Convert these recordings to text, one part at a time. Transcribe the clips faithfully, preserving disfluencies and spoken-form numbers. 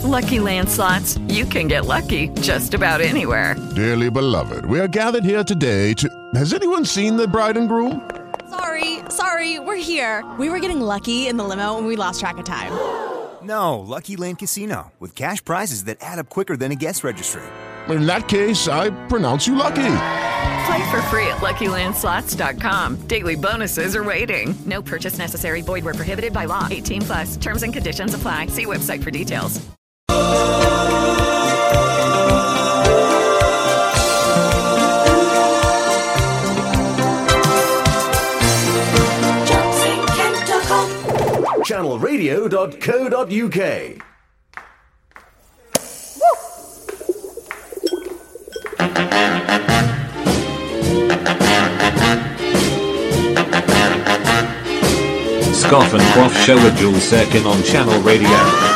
Lucky Land Slots, you can get lucky just about anywhere. Dearly beloved, we are gathered here today to... Has anyone seen the bride and groom? Sorry, sorry, we're here. We were getting lucky in the limo and we lost track of time. No, Lucky Land Casino, with cash prizes that add up quicker than a guest registry. In that case, I pronounce you lucky. Play for free at Lucky Land Slots dot com. Daily bonuses are waiting. No purchase necessary. Void where prohibited by law. eighteen plus. Terms and conditions apply. See website for details. channel radio dot co dot uk. Scoff and Quaff Show with Jules Second on Channel Radio.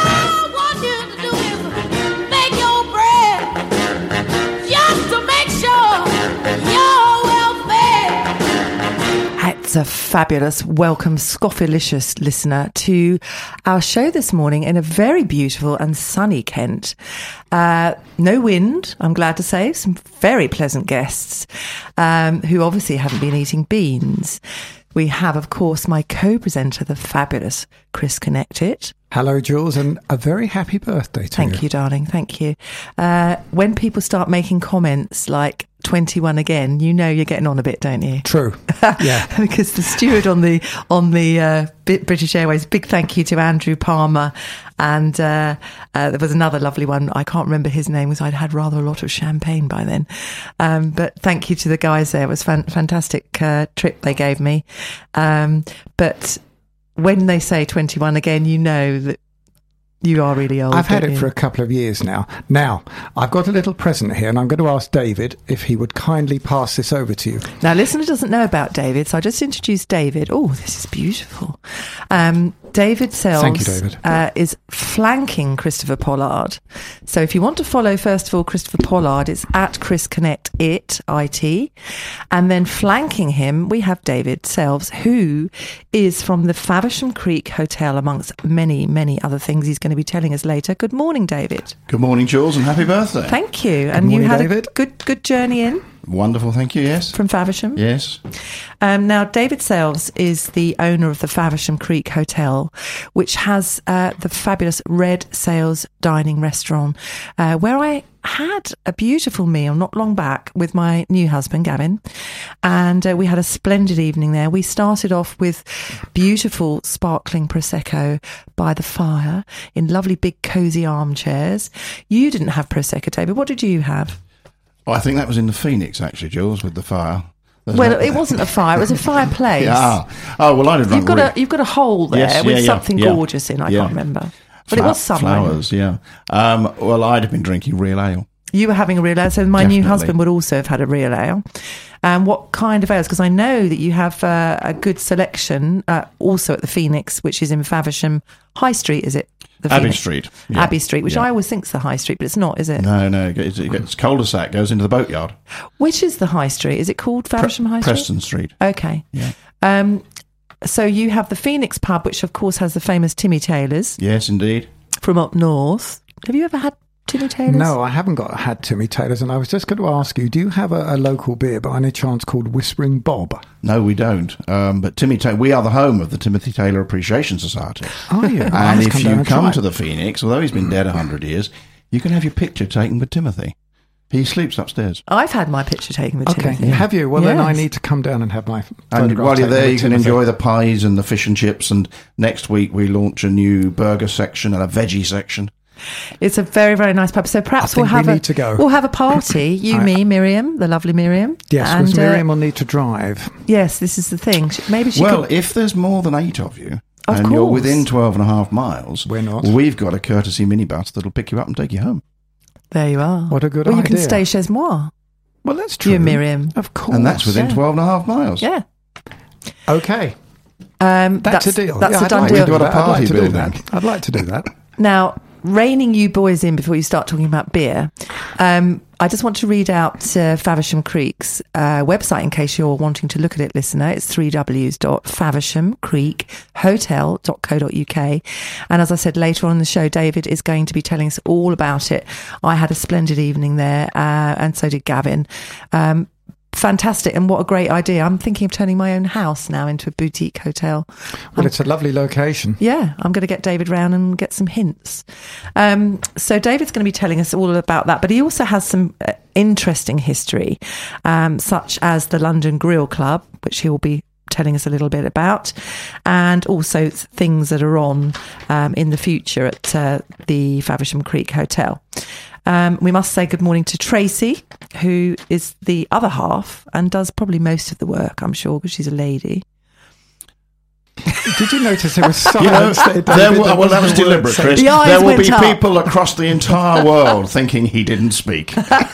It's a fabulous welcome, Scoffilicious listener, to our show this morning in a very beautiful and sunny Kent. Uh, no wind, I'm glad to say. Some very pleasant guests um, who obviously haven't been eating beans. We have, of course, my co-presenter, the fabulous Chris Connected. Hello, Jules, and a very happy birthday to you. Thank you, darling. Thank you. Uh, when people start making comments like twenty-one again, you know you're getting on a bit, don't you? True. Yeah. Because the steward on the on the uh, British Airways, big thank you to Andrew Palmer, and uh, uh, there was another lovely one. I can't remember his name because I'd had rather a lot of champagne by then. Um, but thank you to the guys there. It was a fan- fantastic uh, trip they gave me. Um, but when they say twenty-one again, you know that you are really old. I've had it you? for a couple of years now. Now, I've got a little present here, and I'm going to ask David if he would kindly pass this over to you. Now, listener doesn't know about David, so I just introduced David. Oh, this is beautiful. Um, David Sells Thank you, David. Uh, is flanking Christopher Pollard. So if you want to follow, first of all, Christopher Pollard, it's at Chris Connect It, I T. And then flanking him, we have David Selves, who is from the Faversham Creek Hotel, amongst many, many other things he's going to be telling us later. Good morning, David. Good morning, Jules, and happy birthday. Thank you. Good and morning, you had David. a good, good journey in. Wonderful, thank you, yes. From Faversham? Yes. Um, now, David Selves is the owner of the Faversham Creek Hotel, which has uh, the fabulous Red Sails Dining Restaurant, uh, where I had a beautiful meal not long back with my new husband, Gavin, and uh, we had a splendid evening there. We started off with beautiful sparkling Prosecco by the fire in lovely big cosy armchairs. You didn't have Prosecco, David. What did you have? Oh, I think that was in the Phoenix, actually, Jules, with the fire. There's well, no... it wasn't a fire; it was a fireplace. Yeah. Oh, well, I did. You've got re- a you've got a hole there yes, with yeah, yeah, something yeah. gorgeous in. I yeah. can't remember, but Fla- it was somewhere. Flowers, yeah. Um, well, I'd have been drinking real ale. You were having a real ale, so my Definitely. new husband would also have had a real ale. Um, what kind of ales? Because I know that you have uh, a good selection, uh, also at the Phoenix, which is in Faversham High Street. Is it? The Abbey Phoenix? Street. Yeah. Abbey Street, which yeah. I always think's the High Street, but it's not, is it? No, no, it's, it's cul-de-sac, goes into the boatyard. Which is the High Street? Is it called Faversham Pre- High Street? Preston Street. Okay. Yeah. Um, so you have the Phoenix pub, which of course has the famous Timmy Taylor's. Yes, indeed. From up north. Have you ever had Timmy Taylor's? No, I haven't got had Timmy Taylor's, and I was just going to ask you, do you have a, a local beer by any chance called Whispering Bob? No, we don't. Um, but Timmy Taylor, we are the home of the Timothy Taylor Appreciation Society. Are you? And if come you down and come try to it. the Phoenix, although he's been dead a hundred years, you can have your picture taken with Timothy. He sleeps upstairs. I've had my picture taken with Okay, Timothy. have you? Well, then I Yes. need to come down and have my And photograph while you're taken there, with you can Timothy. enjoy the pies and the fish and chips. And next week, we launch a new burger section and a veggie section. It's a very, very nice pub. So perhaps I think we'll have we a need to go. we'll have a party. You, I- me, Miriam, the lovely Miriam. Yes, and, because Miriam uh, will need to drive. yes, this is the thing. She- Maybe she Well, could. if there's more than eight of you, Of and you're course. within twelve and a half miles, We're not. we've got a courtesy minibus that'll pick you up and take you home. There you are. What a good well, you idea. can stay chez moi. Well, that's true. You and Miriam. Of course. And that's within yeah. twelve and a half miles. Yeah. Okay, Um, that's, a deal. That's yeah, a I'd done like deal. To do We've got a that. I'd party like to do building. that. I'd like to do that. Now, reining you boys in before you start talking about beer. Um, I just want to read out uh, Faversham Creek's uh, website in case you're wanting to look at it, listener. It's three w dot faversham creek hotel dot co dot uk. And as I said, later on in the show, David is going to be telling us all about it. I had a splendid evening there, uh, and so did Gavin. Um, Fantastic, and what a great idea. I'm thinking of turning my own house now into a boutique hotel. Well, um, it's a lovely location. Yeah, I'm going to get David round and get some hints. Um, so David's going to be telling us all about that, but he also has some uh, interesting history, um, such as the London Grill Club, which he'll be telling us a little bit about, and also things that are on um, in the future at uh, the Faversham Creek Hotel. Um, we must say good morning to Tracy, who is the other half and does probably most of the work, I'm sure, because she's a lady. Did you notice there was silence? You know, there will, well, that was deliberate, Chris. The there will went be up. people across the entire world thinking he didn't speak.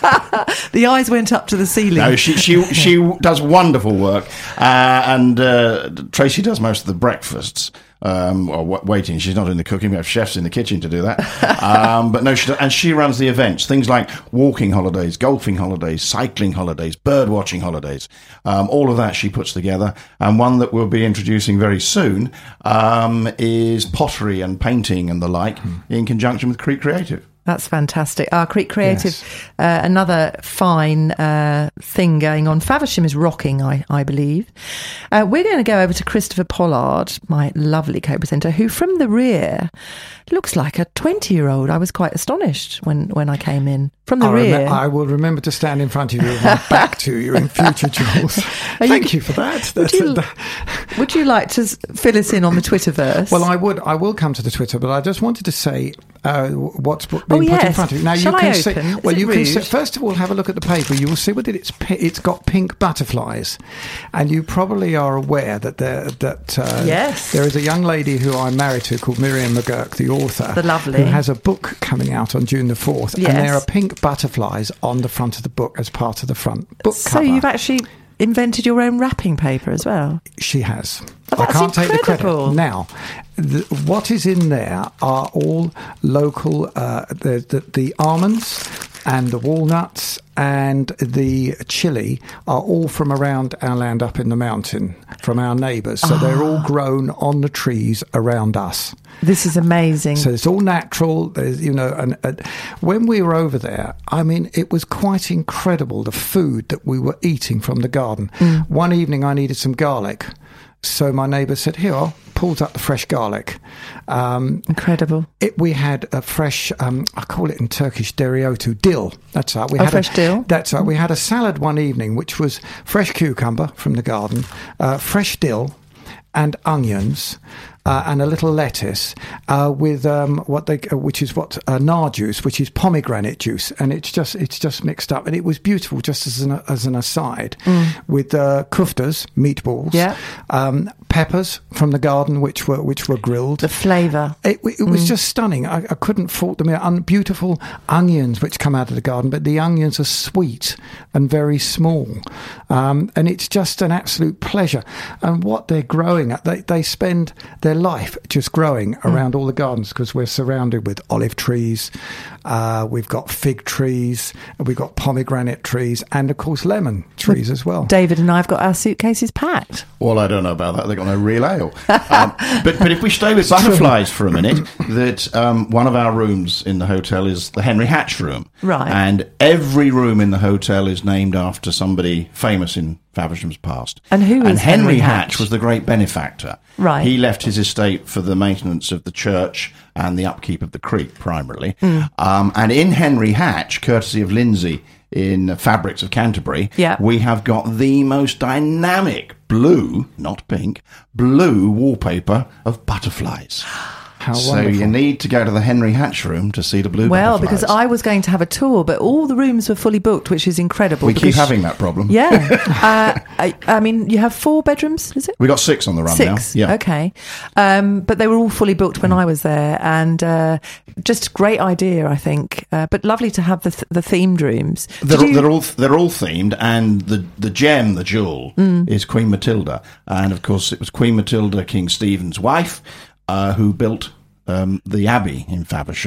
The eyes went up to the ceiling. No, she she she does wonderful work, uh, and uh, Tracy does most of the breakfasts. Um, or w- waiting, she's not in the cooking. We have chefs in the kitchen to do that. Um, but no, she does, and she runs the events. Things like walking holidays, golfing holidays, cycling holidays, bird watching holidays. Um, all of that she puts together. And one that we'll be introducing very soon um, is pottery and painting and the like mm. in conjunction with Creek Creative. That's fantastic. Our Creek Creative, Yes. uh, another fine uh, thing going on. Faversham is rocking, I, I believe. Uh, we're going to go over to Christopher Pollard, my lovely co-presenter, who from the rear looks like a twenty-year-old. I was quite astonished when, when I came in. From the I rear. Rem- I will remember to stand in front of you with my back to you in future, Jules. Thank you, you for that. Would That's you, a, would you like to s- fill us in on the Twitterverse? well, I would. I will come to the Twitter, but I just wanted to say uh, what's been Oh, put in yes. front of you. Now Shall you I can open? see. Is Well, it you can rude? see, first of all have a look at the paper. You will see that it's pi- it's got pink butterflies, and you probably are aware that there that uh, Yes. there is a young lady who I'm married to called Miriam McGurk, the author, The lovely. who has a book coming out on June the fourth, Yes. and there are pink butterflies on the front of the book as part of the front book so cover. you've actually invented your own wrapping paper as well. She has. Oh, I that's can't take the incredible. credit. Now, the, what is in there are all local, uh, the, the, the almonds and the walnuts and the chili are all from around our land up in the mountain, from our neighbours. So they're all grown on the trees around us. This is amazing. So it's all natural, there's, you know. And, and when we were over there, I mean, it was quite incredible the food that we were eating from the garden. Mm. One evening, I needed some garlic, so my neighbour said, "Here, I'll pulled up the fresh garlic." Um, Incredible. It, we had a fresh, um, I call it in Turkish, dereotu, dill. That's right. We Oh, had fresh a, dill? That's right. We had a salad one evening, which was fresh cucumber from the garden, uh, fresh dill, and onions. Uh, and a little lettuce uh, with um, what they, uh, which is what uh, nar juice, which is pomegranate juice, and it's just it's just mixed up, and it was beautiful. Just as an as an aside, mm. with uh, kuftas, meatballs, yeah, um, peppers from the garden, which were which were grilled. The flavour, it, it was mm. just stunning. I, I couldn't fault them. Un- beautiful onions which come out of the garden, but the onions are sweet and very small, um, and it's just an absolute pleasure. And what they're growing at, they they spend their life just growing around mm. all the gardens, because we're surrounded with olive trees, uh, we've got fig trees, we've got pomegranate trees, and of course lemon trees as well. David and I have got our suitcases packed. Well, I don't know about that. They've got no real ale. um, but but if we stay with butterflies for a minute, that um, one of our rooms in the hotel is the Henry Hatch room. Right. And every room in the hotel is named after somebody famous in Faversham's past. And who is And Henry, Henry Hatch? Hatch was the great benefactor. Right. He left his estate for the maintenance of the church and the upkeep of the creek, primarily. Mm. Um, and in Henry Hatch, courtesy of Lindsay in Fabrics of Canterbury, yeah. we have got the most dynamic blue, not pink, blue wallpaper of butterflies. How so wonderful. you need to go to the Henry Hatch room to see the blue well, butterflies. because I was going to have a tour, but all the rooms were fully booked, which is incredible. We keep having that problem. Yeah. uh, I, I mean, you have four bedrooms, is it? We got six on the run Six, now. Yeah. Okay. Um, but they were all fully booked when I was there, and uh, just a great idea, I think. Uh, but lovely to have the th- the themed rooms. They're, Did you- they're all they're all themed, and the the gem, the jewel, Mm. is Queen Matilda, and of course it was Queen Matilda, King Stephen's wife, uh, who built um, the abbey in Faversham.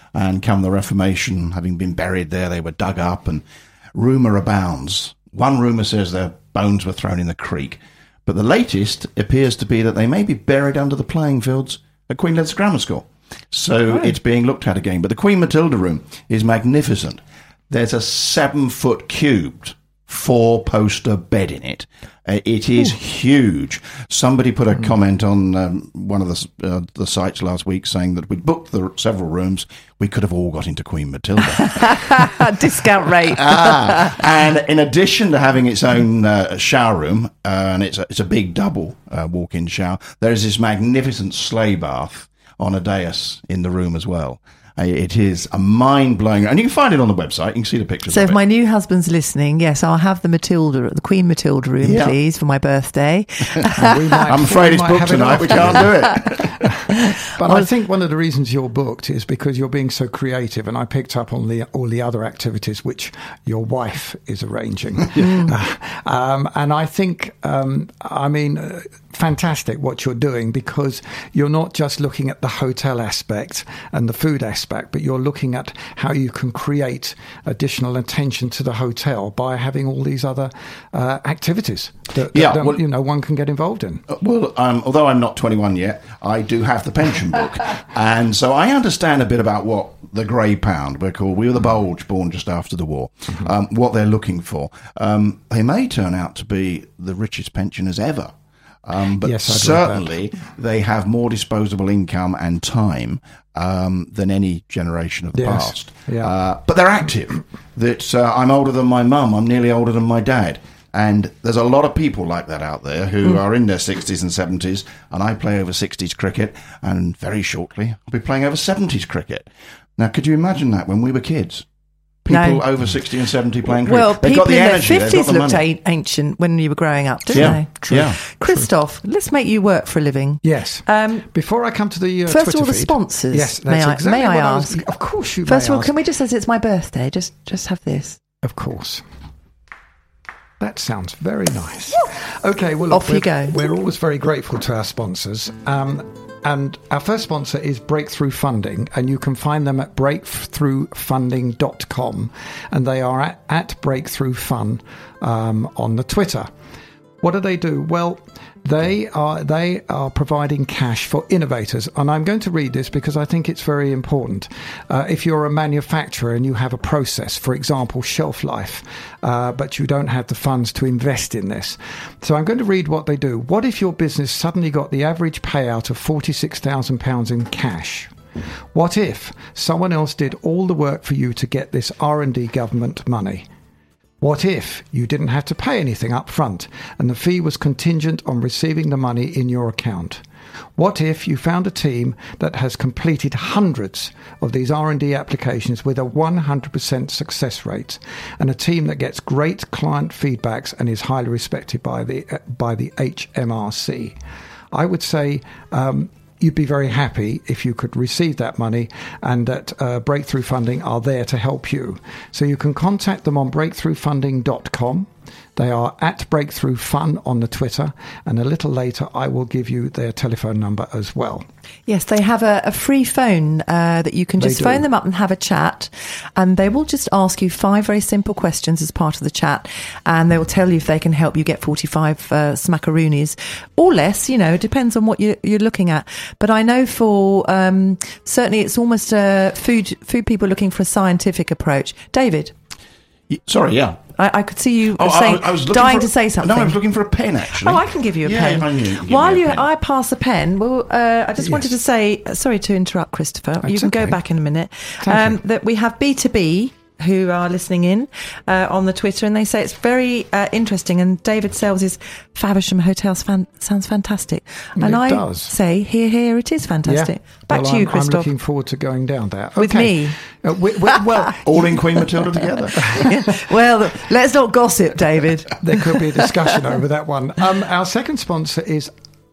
and come the Reformation, having been buried there, they were dug up, and rumour abounds. One rumour says their bones were thrown in the creek, but the latest appears to be that they may be buried under the playing fields at Queen Elizabeth Grammar School. So Right. it's being looked at again. But the Queen Matilda room is magnificent. There's a seven-foot cubed four-poster bed in it. Uh, it is huge. Somebody put a comment on um, one of the uh, the sites last week saying that we'd booked the several rooms. We could have all got into Queen Matilda. Discount rate. ah, and in addition to having its own uh, shower room, uh, and it's a, it's a big double uh, walk-in shower, there is this magnificent sleigh bath on a dais in the room as well. Uh, It is a mind-blowing, and you can find it on the website. You can see the pictures So of if it. my new husband's listening, yes, I'll have the Matilda, the Queen Matilda room, Yeah. please, for my birthday. We might- I'm afraid we it's might booked have it tonight. We after. can't do it. But I think one of the reasons you're booked is because you're being so creative, and I picked up on the, all the other activities which your wife is arranging. Uh, um, and I think, um, I mean, uh, fantastic what you're doing, because you're not just looking at the hotel aspect and the food aspect, but you're looking at how you can create additional attention to the hotel by having all these other uh, activities that, that Yeah, um, well- you know, one can get involved in. Uh, Well, um, although I'm not twenty-one yet, I do have the pension book. And so I understand a bit about what the grey pound, we're called, we were the Bulge, born just after the war, um, what they're looking for. Um, they may turn out to be the richest pensioners ever. Um, but Yes, I'd read certainly they have more disposable income and time um, than any generation of the Yes, past. yeah. Uh, but they're active. That uh, I'm older than my mum. I'm nearly older than my dad. And there's a lot of people like that out there who Mm. are in their sixties and seventies. And I play over sixties cricket. And very shortly, I'll be playing over seventies cricket. Now, could you imagine that when we were kids? People No. over sixty and seventy playing cricket. Well, They've people got the in their energy. They've got fifties the looked money. a- ancient when you were growing up, didn't Yeah, they? True. yeah. Christoph, let's make you work for a living. Yes. Um, Before I come to the uh, First Twitter of all, the feed- sponsors. Yes, may that's I, exactly may I what I was- ask? of course, you. First may of all, ask. can we just, as it's my birthday, just just have this? Of course. That sounds very nice. Okay, well, Off look, you we're, go. We're always very grateful to our sponsors. Um, and our first sponsor is Breakthrough Funding, and you can find them at breakthrough funding dot com, and they are at, at Breakthrough Fun um, on the Twitter. What do they do? Well, they are they are providing cash for innovators, and I'm going to read this because I think it's very important. Uh, if you're a manufacturer and you have a process, for example, shelf life, uh, but you don't have the funds to invest in this, so I'm going to read what they do. What if your business suddenly got the average payout of forty-six thousand pounds in cash? What if someone else did all the work for you to get this R and D government money? What if you didn't have to pay anything up front and the fee was contingent on receiving the money in your account? What if you found a team that has completed hundreds of these R and D applications with a one hundred percent success rate, and a team that gets great client feedbacks and is highly respected by the uh, by the H M R C? I would say um, you'd be very happy if you could receive that money, and that uh, Breakthrough Funding are there to help you. So you can contact them on breakthrough funding dot com. They are at Breakthrough Fun on the Twitter, and a little later I will give you their telephone number as well. Yes, they have a, a free phone uh, that you can They just do. phone them up and have a chat, and they will just ask you five very simple questions as part of the chat, and they will tell you if they can help you get forty-five uh, smackaroonies or less. You know, it depends on what you, you're looking at. But I know for um, certainly it's almost uh, food food people looking for a scientific approach. David, Y- Sorry, yeah. I, I could see you Oh, I- saying, I was looking dying for- to say something. No, I was looking for a pen, actually. Oh, I can give you a Yeah, pen. I knew you could give While me a you, pen. I pass the pen. Well, uh, I just wanted to Yes. say, sorry to interrupt, Christopher. you That's can go okay. back in a minute. Thank Um, you. that we have B two B who are listening in uh, on the Twitter, and they say it's very uh, interesting. And David Sells' Faversham Hotels fan- sounds fantastic. And It I does. say, here, here, it is fantastic. Back well, to you, I'm, I'm Christoph. looking forward to going down there. With Okay. me? Uh, we, we, well, All in Queen Matilda together. Well, let's not gossip, David. there could be a discussion over that one. Um, our second sponsor is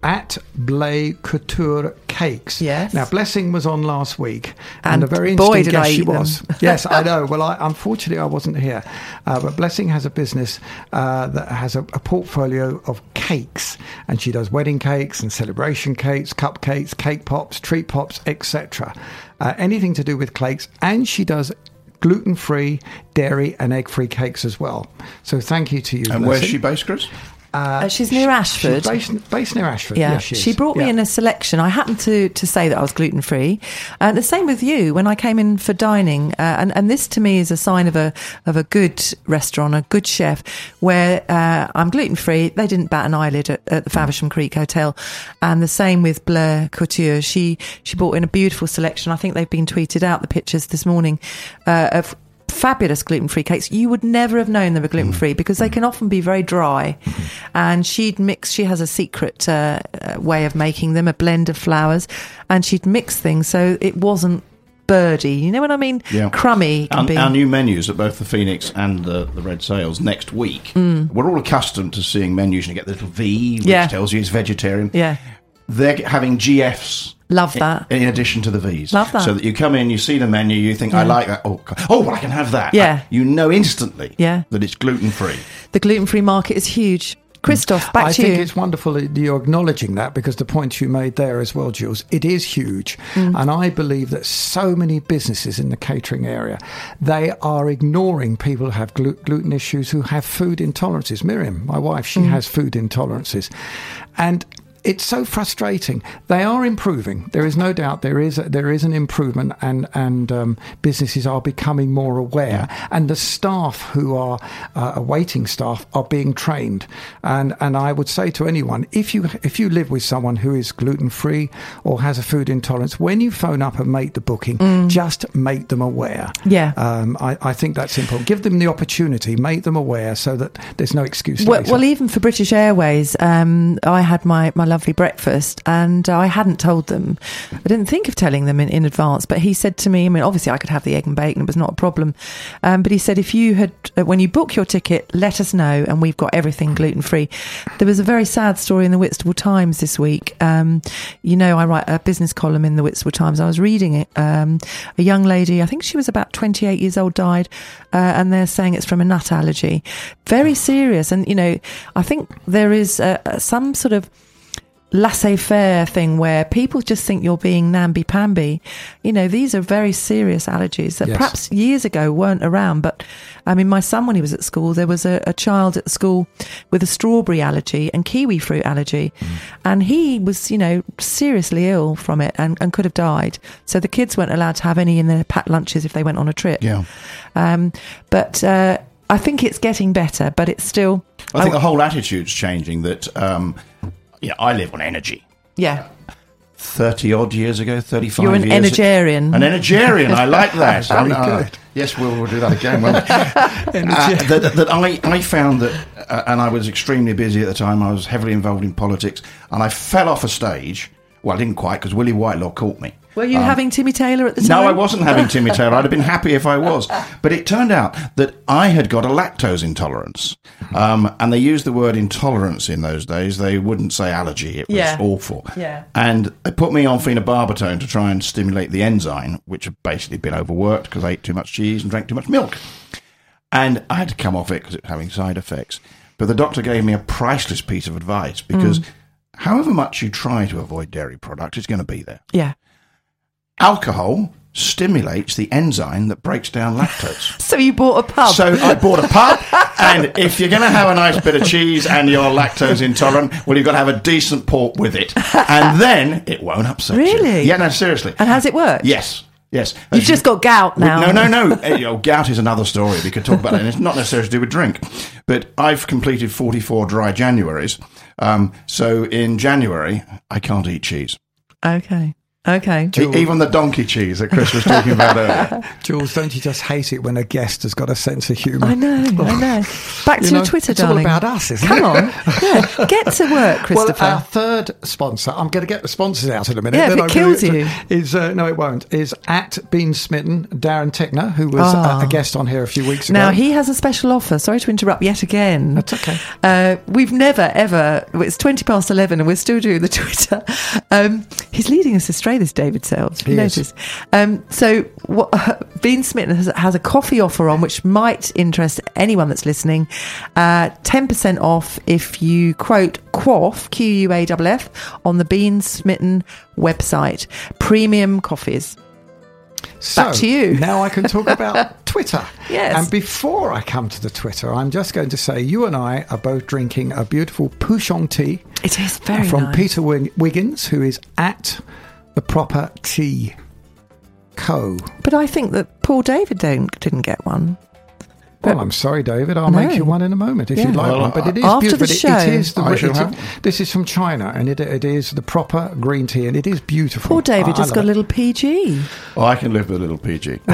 at Blay Couture Cakes. Yes. Now, Blessing was on last week, and, And a very boy, interesting did I guest she eat them. was. Yes, I know. Well, I, unfortunately, I wasn't here. Uh, but Blessing has a business uh, that has a, a portfolio of cakes, and she does wedding cakes and celebration cakes, cupcakes, cake pops, treat pops, et cetera. Uh, anything to do with cakes, and she does gluten-free, dairy and egg-free cakes as well. So thank you to you, And Blessing. where's she based, Chris? Uh, she's near Ashford. She's based, based near Ashford. Yeah, Yes, she, she is. brought me Yeah. in a selection. I happened to, to say that I was gluten free. Uh, the same with you. When I came in for dining, uh, and and this to me is a sign of a of a good restaurant, a good chef, where uh, I'm gluten free. They didn't bat an eyelid at, at the Faversham Creek Hotel, and the same with Bleu Couture. She she brought in a beautiful selection. I think they've been tweeted out the pictures this morning uh, of fabulous gluten-free cakes. You would never have known they were gluten-free because they can often be very dry. And she'd mix, she has a secret uh, uh, way of making them, a blend of flours, and she'd mix things so it wasn't birdy. You know what I mean? Yeah. Crummy. Can Our, be. our new menus at both the Phoenix and the, the Red Sales next week. Mm. We're all accustomed to seeing menus and you get the little V, which Yeah. tells you it's vegetarian. Yeah. They're having G Fs. Love that. In, in addition to the Vs. Love that. So that you come in, you see the menu, you think, I Yeah. like that. Oh, oh, well, I can have that. Yeah. You know instantly Yeah. that it's gluten-free. The gluten-free market is huge. Christoph, back I to think you. it's wonderful that you're acknowledging that, because the point you made there as well, Jules, it is huge. Mm. And I believe that so many businesses in the catering area, they are ignoring people who have glu- gluten issues, who have food intolerances. Miriam, my wife, she Mm. has food intolerances. And it's so frustrating. They are improving. There is no doubt there is there is an improvement, and and um, businesses are becoming more aware. And the staff who are uh, waiting staff are being trained. And and I would say to anyone, if you if you live with someone who is gluten free or has a food intolerance, when you phone up and make the booking, Mm. just make them aware. Yeah. Um, I, I think that's important. Give them the opportunity, make them aware, so that there's no excuse. Well, later. well, even for British Airways, um, I had my, my lovely breakfast and I hadn't told them. I didn't think of telling them in, in advance, but he said to me, I mean, obviously I could have the egg and bacon, it was not a problem. Um, but he said, if you had, uh, when you book your ticket, let us know and we've got everything gluten free. There was a very sad story in the Whitstable Times this week. Um, you know, I write a business column in the Whitstable Times. I was reading it. Um, a young lady, I think she was about twenty-eight years old, died, uh, and they're saying it's from a nut allergy. Very serious. And, you know, I think there is uh, some sort of laissez-faire thing where people just think you're being namby-pamby. You know, these are very serious allergies that Yes. perhaps years ago weren't around. But I mean, my son, when he was at school, there was a, a child at the school with a strawberry allergy and kiwi fruit allergy. Mm. And he was, you know, seriously ill from it and, and could have died. So the kids weren't allowed to have any in their packed lunches if they went on a trip. Yeah. Um, but uh, I think it's getting better, but it's still... I think the whole attitude's changing that, um, yeah, I live on energy. Yeah. thirty odd years ago, thirty-five You're an years energerian. An energerian, I like that. Very Uh, good. Yes, we'll, we'll do that again, won't we? uh, that that I, I found that, uh, and I was extremely busy at the time, I was heavily involved in politics, and I fell off a stage. Well, I didn't quite, because Willie Whitelaw caught me. Were you Um, having Timmy Taylor at the time? No, I wasn't having Timmy Taylor. I'd have been happy if I was. But it turned out that I had got a lactose intolerance. Um, and they used the word intolerance in those days. They wouldn't say allergy. It was Yeah. awful. Yeah. And they put me on phenobarbital to try and stimulate the enzyme, which had basically been overworked because I ate too much cheese and drank too much milk. And I had to come off it because it was having side effects. But the doctor gave me a priceless piece of advice because Mm. however much you try to avoid dairy product, it's going to be there. Yeah. Alcohol stimulates the enzyme that breaks down lactose. So you bought a pub. So I bought a pub, and if you're going to have a nice bit of cheese and you're lactose intolerant, well, you've got to have a decent port with it, and then it won't upset you. Really? Yeah, no, seriously. And has it worked? Yes. Yes. You've As just you- got gout now. No, no, no. Uh, you know, gout is another story. We could talk about it, and it's not necessarily to do with drink. But I've completed forty-four dry Januaries. Um, so in January, I can't eat cheese. Okay. Okay. E- Even the donkey cheese that Chris was talking about earlier. Jules, don't you just hate it when a guest has got a sense of humour? I know, I know. Back to You know, your Twitter, it's darling. all about us, isn't Come it? on. Yeah. Get to work, Christopher. Well, our third sponsor, I'm going to get the sponsors out in a minute. Yeah, if then it I kills really- you. Is, uh, no, it won't. Is at Bean Smitten, Darren Tickner, who was Oh. a, a guest on here a few weeks ago. Now, he has a special offer. Sorry to interrupt yet again. That's okay. Uh, we've never, ever, it's twenty past eleven and we're still doing the Twitter. Um, he's leading us astray, this David Sells. He is. Notice. Um, so, what, uh, Bean Smitten has, has a coffee offer on which might interest anyone that's listening. Uh, ten percent off if you quote Quaff, Q U A F F, on the Bean Smitten website. Premium coffees. So, Back to you. Now I can talk about Twitter. Yes. And before I come to the Twitter, I'm just going to say you and I are both drinking a beautiful Pouchon tea. It is very from nice. Peter Wig- Wiggins, who is at the Proper Tea Co. But I think that Paul David don't, didn't get one. Well, I'm sorry, David. I'll No. make you one in a moment if Yeah. you'd like Well, one. But it is after beautiful. the It- show, it is the, I shall it's- have- this is from China, and it, it is the proper green tea, and it is beautiful. Poor David I- I just love got a it. little P G. Oh, I can live with a little P G.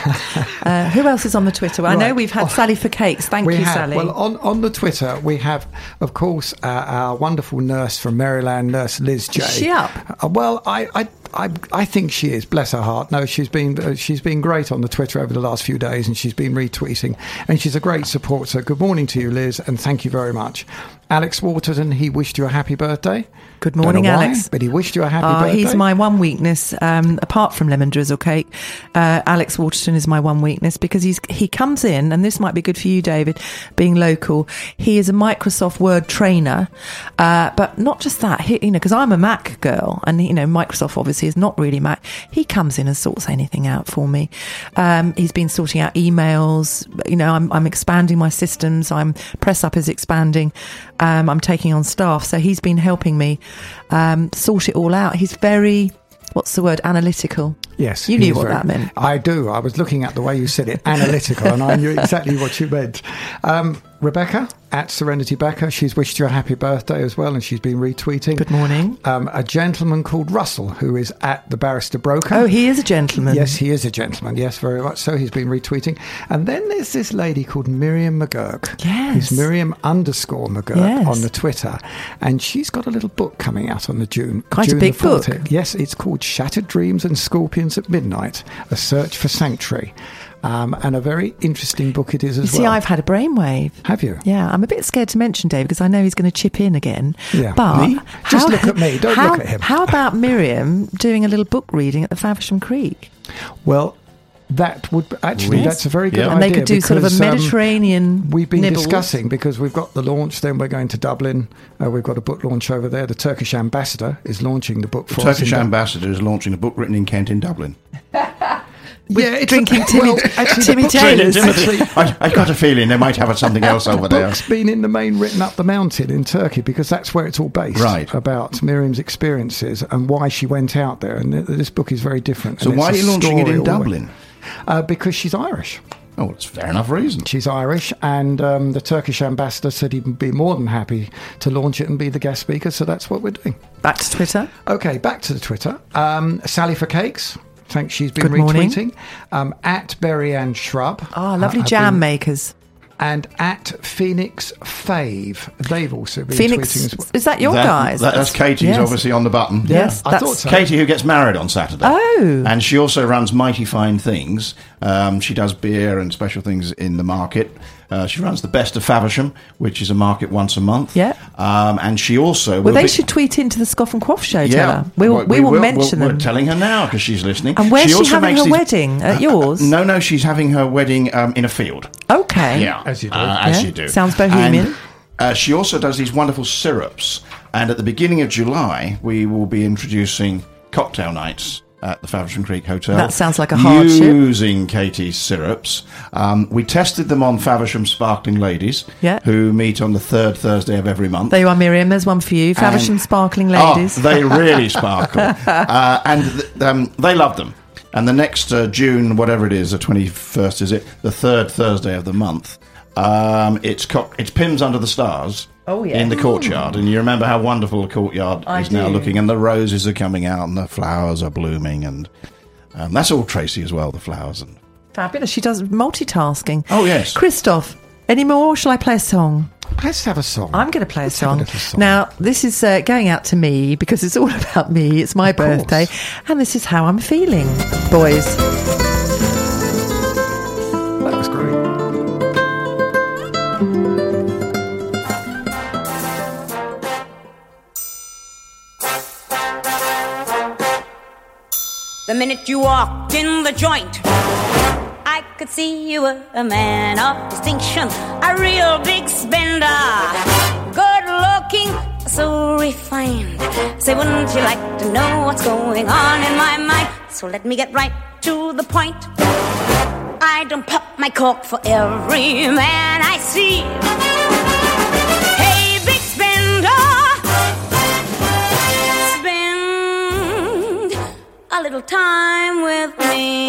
Uh, who else is on the Twitter? I know Right. we've had Oh, Sally for Cakes. Thank we you, have. Sally. Well, on, on the Twitter, we have, of course, uh, our wonderful nurse from Maryland, Nurse Liz J. Is she up? Uh, well, I, I, I, I think she is. Bless her heart. No, she's been uh, she's been great on the Twitter over the last few days, and she's been retweeting, and she's a great support. So, good morning to you, Liz, and thank you very much. Alex Waterton, he wished you a happy birthday. Good Don't morning, know why, Alex. but he wished you a happy Oh, birthday. he's my one weakness. Um, apart from lemon drizzle cake, uh, Alex Waterton is my one weakness because he's he comes in, and this might be good for you, David, being local. He is a Microsoft Word trainer, uh, but not just that. He, you know, because I'm a Mac girl, and you know, Microsoft obviously is not really Mac. He comes in and sorts anything out for me. Um, he's been sorting out emails. You know, I'm, I'm expanding my systems. I'm Press Up is expanding. Um, I'm taking on staff, so he's been helping me um, sort it all out. He's very, what's the word, analytical. Yes, You he knew is what very- that meant. I do. I was looking at the way you said it, analytical, and I knew exactly what you meant. Um, Rebecca at Serenity Becca, she's wished you a happy birthday as well, and she's been retweeting. Good morning. Um, a gentleman called Russell, who is at the Barrister Broker. Oh, he is a gentleman. Yes, he is a gentleman. Yes, very much so. He's been retweeting. And then there's this lady called Miriam McGurk. Yes. Who's Miriam underscore McGurk Yes. on the Twitter. And she's got a little book coming out on the June. Quite a June big the fourteenth. book. Yes, it's called Shattered Dreams and Scorpions at Midnight, A Search for Sanctuary. Um, and a very interesting book it is You as see, well. I've had a brainwave. Have you? Yeah, I'm a bit scared to mention Dave because I know he's going to chip in again. Yeah. But Me? Just look at me, don't how, look at him. How about Miriam doing a little book reading at the Faversham Creek? Well, that would actually, Yes. that's a very good Yeah. idea. And they could do sort of a because, um, Mediterranean we've been nibbles. discussing, because we've got the launch, then we're going to Dublin. Uh, we've got a book launch over there. The Turkish ambassador is launching the book The for us. Turkish in Dub- ambassador is launching a book written in Kent in Dublin. Yeah, it's drinking a, Timmy- well, actually, Timmy the book's Taylor's. been- Actually, I, I got a feeling they might have something else over the there. book's been in the main written up the mountain in Turkey because that's where it's all based. Right. About Miriam's experiences and why she went out there. And th- this book is very different. So and why are it's you a launching it story in all the way- Dublin? Uh, because she's Irish. Oh, it's fair enough reason. She's Irish, and um, the Turkish ambassador said he'd be more than happy to launch it and be the guest speaker, so that's what we're doing. Back to Twitter. Okay, back to the Twitter. Um, Sally for Cakes, thanks, she's been Good morning. retweeting. Um, at Berry Ann Shrub. Oh, lovely uh, have jam been- makers. And at Phoenix Fave, they've also been Phoenix, tweeting as well. is that your That- guys? that- that's Katie's, yes. obviously, on the button. Yes, I that's- thought so. Katie, who gets married on Saturday. Oh. And she also runs Mighty Fine Things. Um, she does beer and special things in the market. Uh, she runs the Best of Faversham, which is a market once a month. Yeah. Um, and she also... Well, will they be- should tweet into the Scoff and Quaff show, tell Yeah, her. We will, Well, we will mention we're, them. We're telling her now because she's listening. And where's she also having makes her these- wedding? At yours? No, no, she's having her wedding um, in a field. Okay. Yeah, As you do. Uh, as Yeah, you do. sounds bohemian. And, uh, she also does these wonderful syrups, and at the beginning of July, we will be introducing cocktail nights at the Faversham Creek Hotel. That sounds like a hardship. Using Katie's syrups. Um, we tested them on Faversham Sparkling Ladies, Yeah. who meet on the third Thursday of every month. There you are, Miriam. There's one for you. Faversham And- Sparkling Ladies. Oh, they really sparkle. uh, and th- um, they love them. And the next uh, June, whatever it is, the twenty-first is it, the third Thursday of the month, um, it's co- it's Pims Under the Stars. Oh, yeah. in the courtyard, and you remember how wonderful the courtyard I is now do. looking, and the roses are coming out, and the flowers are blooming, and um, that's all Tracy as well. The flowers and Fabulous. She does multitasking. Oh, yes. Christoph, any more, or shall I play a song? Let's have a song. I'm going to play a Let's have a song. little song. Now, this is uh, going out to me because it's all about me. It's my Of course. birthday, and this is how I'm feeling, boys. That was great. The minute you walked in the joint, I could see you were a man of distinction, a real big spender, good looking, so refined. Say, wouldn't you like to know what's going on in my mind? So let me get right to the point. I don't pop my cork for every man I see. Hey, big spender, spend a little time with me.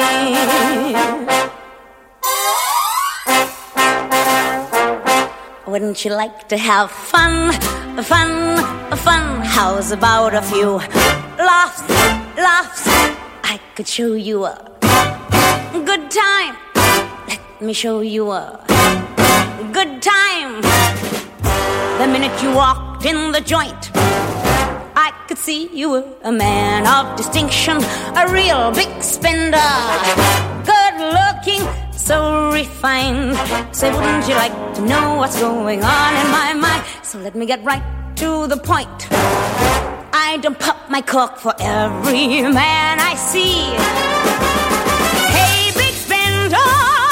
Wouldn't you like to have fun, fun, fun? How's about a few laughs, laughs? I could show you a good time. Let me show you a good time. The minute you walked in the joint, I could see you were a man of distinction, a real big spender, good looking, so refined. Say, wouldn't you like to know what's going on in my mind? So let me get right to the point. I don't pop my cork for every man I see. Hey, big spender.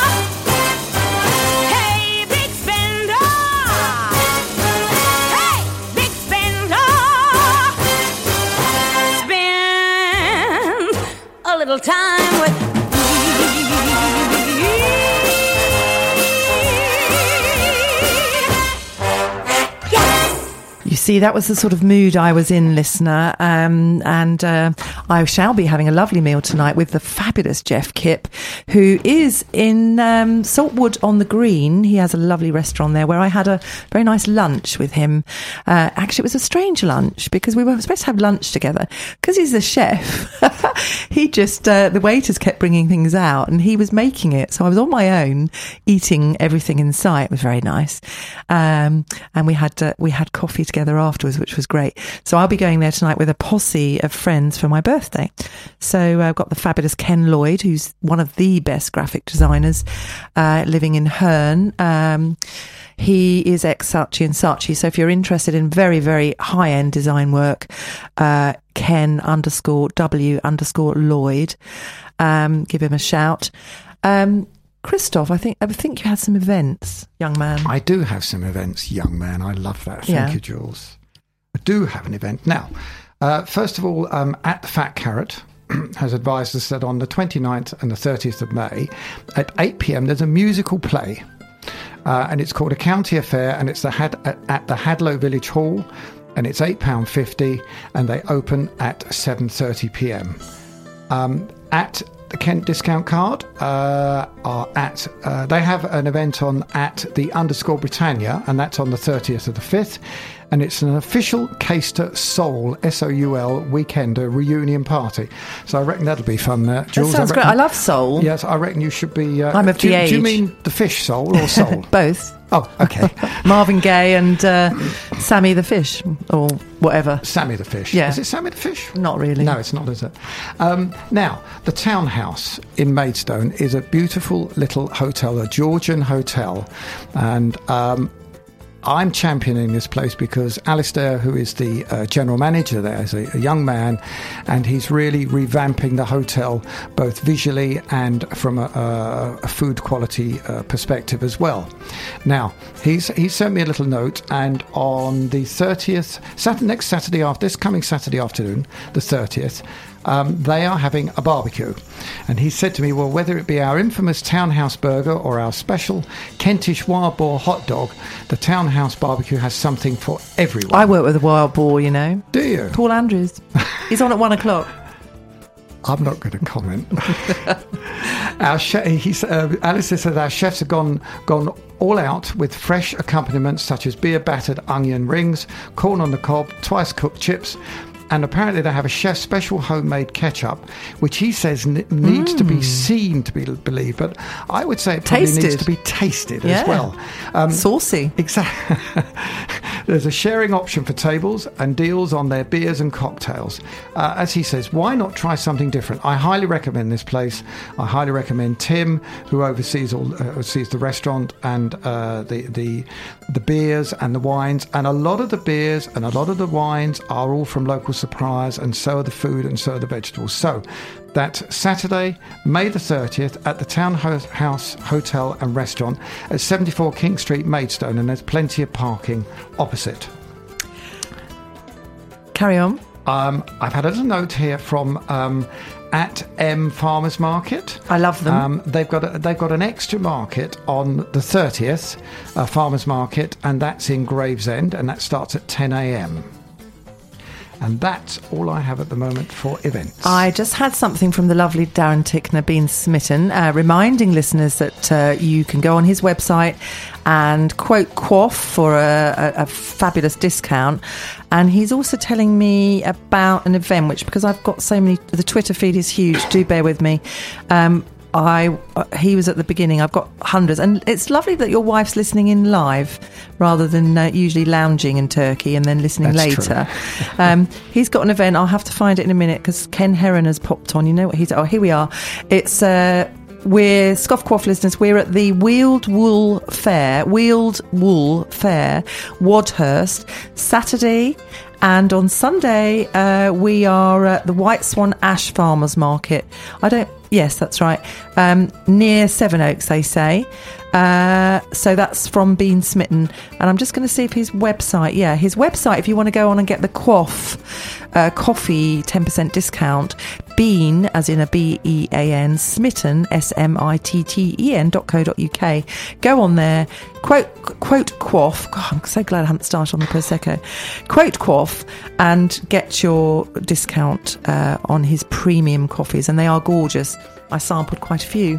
Hey, big spender. Hey, big spender. Spend a little time with me. You see, that was the sort of mood I was in, listener. Um, and uh, I shall be having a lovely meal tonight with the fabulous Jeff Kipp, who is in um, Saltwood on the Green. He has a lovely restaurant there where I had a very nice lunch with him. Uh, actually, it was a strange lunch because we were supposed to have lunch together. Because he's the chef, he just, uh, the waiters kept bringing things out and he was making it. So I was on my own eating everything in sight. It was very nice. Um, and we had, uh, we had coffee together afterwards, which was great. So I'll be going there tonight with a posse of friends for my birthday. So I've got the fabulous Ken Lloyd, who's one of the best graphic designers, uh, living in Herne. Um, he is ex-Saatchi and Saatchi. So if you're interested in very, very high-end design work, uh, Ken underscore W underscore Lloyd, um, give him a shout. Um, Christoph, I think I think you had some events, young man. I do have some events, young man. I love that. Thank Yeah. you, Jules. I do have an event. Now, uh, first of all, um, At the Fat Carrot has advised us that on the twenty-ninth and the thirtieth of May at eight p.m. there's a musical play. Uh, and it's called A County Affair, and it's the Had- at, at the Hadlow Village Hall, and it's eight pounds fifty, and they open at seven thirty p.m. Um, at the Kent discount card uh, are at uh, they have an event on at the underscore Britannia, and that's on the thirtieth of the fifth, and it's an official Caister Soul S O U L weekender reunion party. So I reckon that'll be fun. Uh, Jules, That sounds I great. reckon- I love soul. Yes, I reckon you should be. Uh, I'm of do, the Do you age. mean the fish soul or soul? Both. Oh, okay. Marvin Gaye and uh, Sammy the Fish, or whatever. Sammy the Fish. Yeah. Is it Sammy the Fish? Not really. No, it's not, is it? Um, now, the Townhouse in Maidstone is a beautiful little hotel, a Georgian hotel. And um, I'm championing this place because Alistair, who is the uh, general manager there, is a, a young man, and he's really revamping the hotel both visually and from a, a, a food quality uh, perspective as well. Now, he's he sent me a little note, and on the thirtieth, Saturday, next Saturday after this coming Saturday afternoon, the thirtieth. Um, they are having a barbecue. And he said to me, well, whether it be our infamous Townhouse burger or our special Kentish wild boar hot dog, the Townhouse barbecue has something for everyone. I work with a wild boar, you know. Do you? Paul Andrews. He's on at one o'clock. I'm not going to comment. Our chef, he's, uh, Alistair said our chefs have gone gone all out with fresh accompaniments such as beer battered onion rings, corn on the cob, twice cooked chips. And apparently they have a chef's special homemade ketchup, which he says n- needs mm. to be seen to be believed. But I would say it probably tasted. needs to be tasted yeah. as well. Um, Saucy. Exactly. There's a sharing option for tables and deals on their beers and cocktails. Uh, as he says, why not try something different? I highly recommend this place. I highly recommend Tim, who oversees all uh, oversees the restaurant and uh, the the the beers and the wines. And a lot of the beers and a lot of the wines are all from local suppliers, and so are the food and so are the vegetables. So that's Saturday, May the thirtieth at the Townhouse Hotel and Restaurant at seventy-four King Street, Maidstone, and there's plenty of parking opposite. Carry on. Um, I've had a little note here from um, at M Farmers Market. I love them. Um, they've got a, they've got an extra market on the thirtieth, uh, Farmers Market, and that's in Gravesend, and that starts at ten a.m. And that's all I have at the moment for events. I just had something from the lovely Darren Tickner, Bean Smitten, uh, reminding listeners that uh, you can go on his website and quote Quaff for a, a, a fabulous discount. And he's also telling me about an event, which, because I've got so many, the Twitter feed is huge, do bear with me. Um, I uh, he was at the beginning. I've got hundreds, and it's lovely that your wife's listening in live rather than uh, usually lounging in Turkey and then listening That's later. um, he's got an event. I'll have to find it in a minute because Ken Heron has popped on. You know what he's? Oh, here we are. It's uh, we're Scoff Quaff listeners. We're at the Weald Wool Fair, Weald Wool Fair, Wadhurst, Saturday. And on Sunday, uh, we are at the White Swan Ash Farmers Market. I don't... Yes, that's right. Um, near Sevenoaks, they say. Uh, so that's from Bean Smitten. And I'm just going to see if his website... Yeah, his website, if you want to go on and get the Quaff uh, coffee ten percent discount, Bean, as in a B E A N, Smitten, S M I T T E N dot co dot U K. Go on there, quote, quote Quaff. God, I'm so glad I haven't started on the Prosecco. Quote Quaff and get your discount uh, on his premium coffees. And they are gorgeous. I sampled quite a few.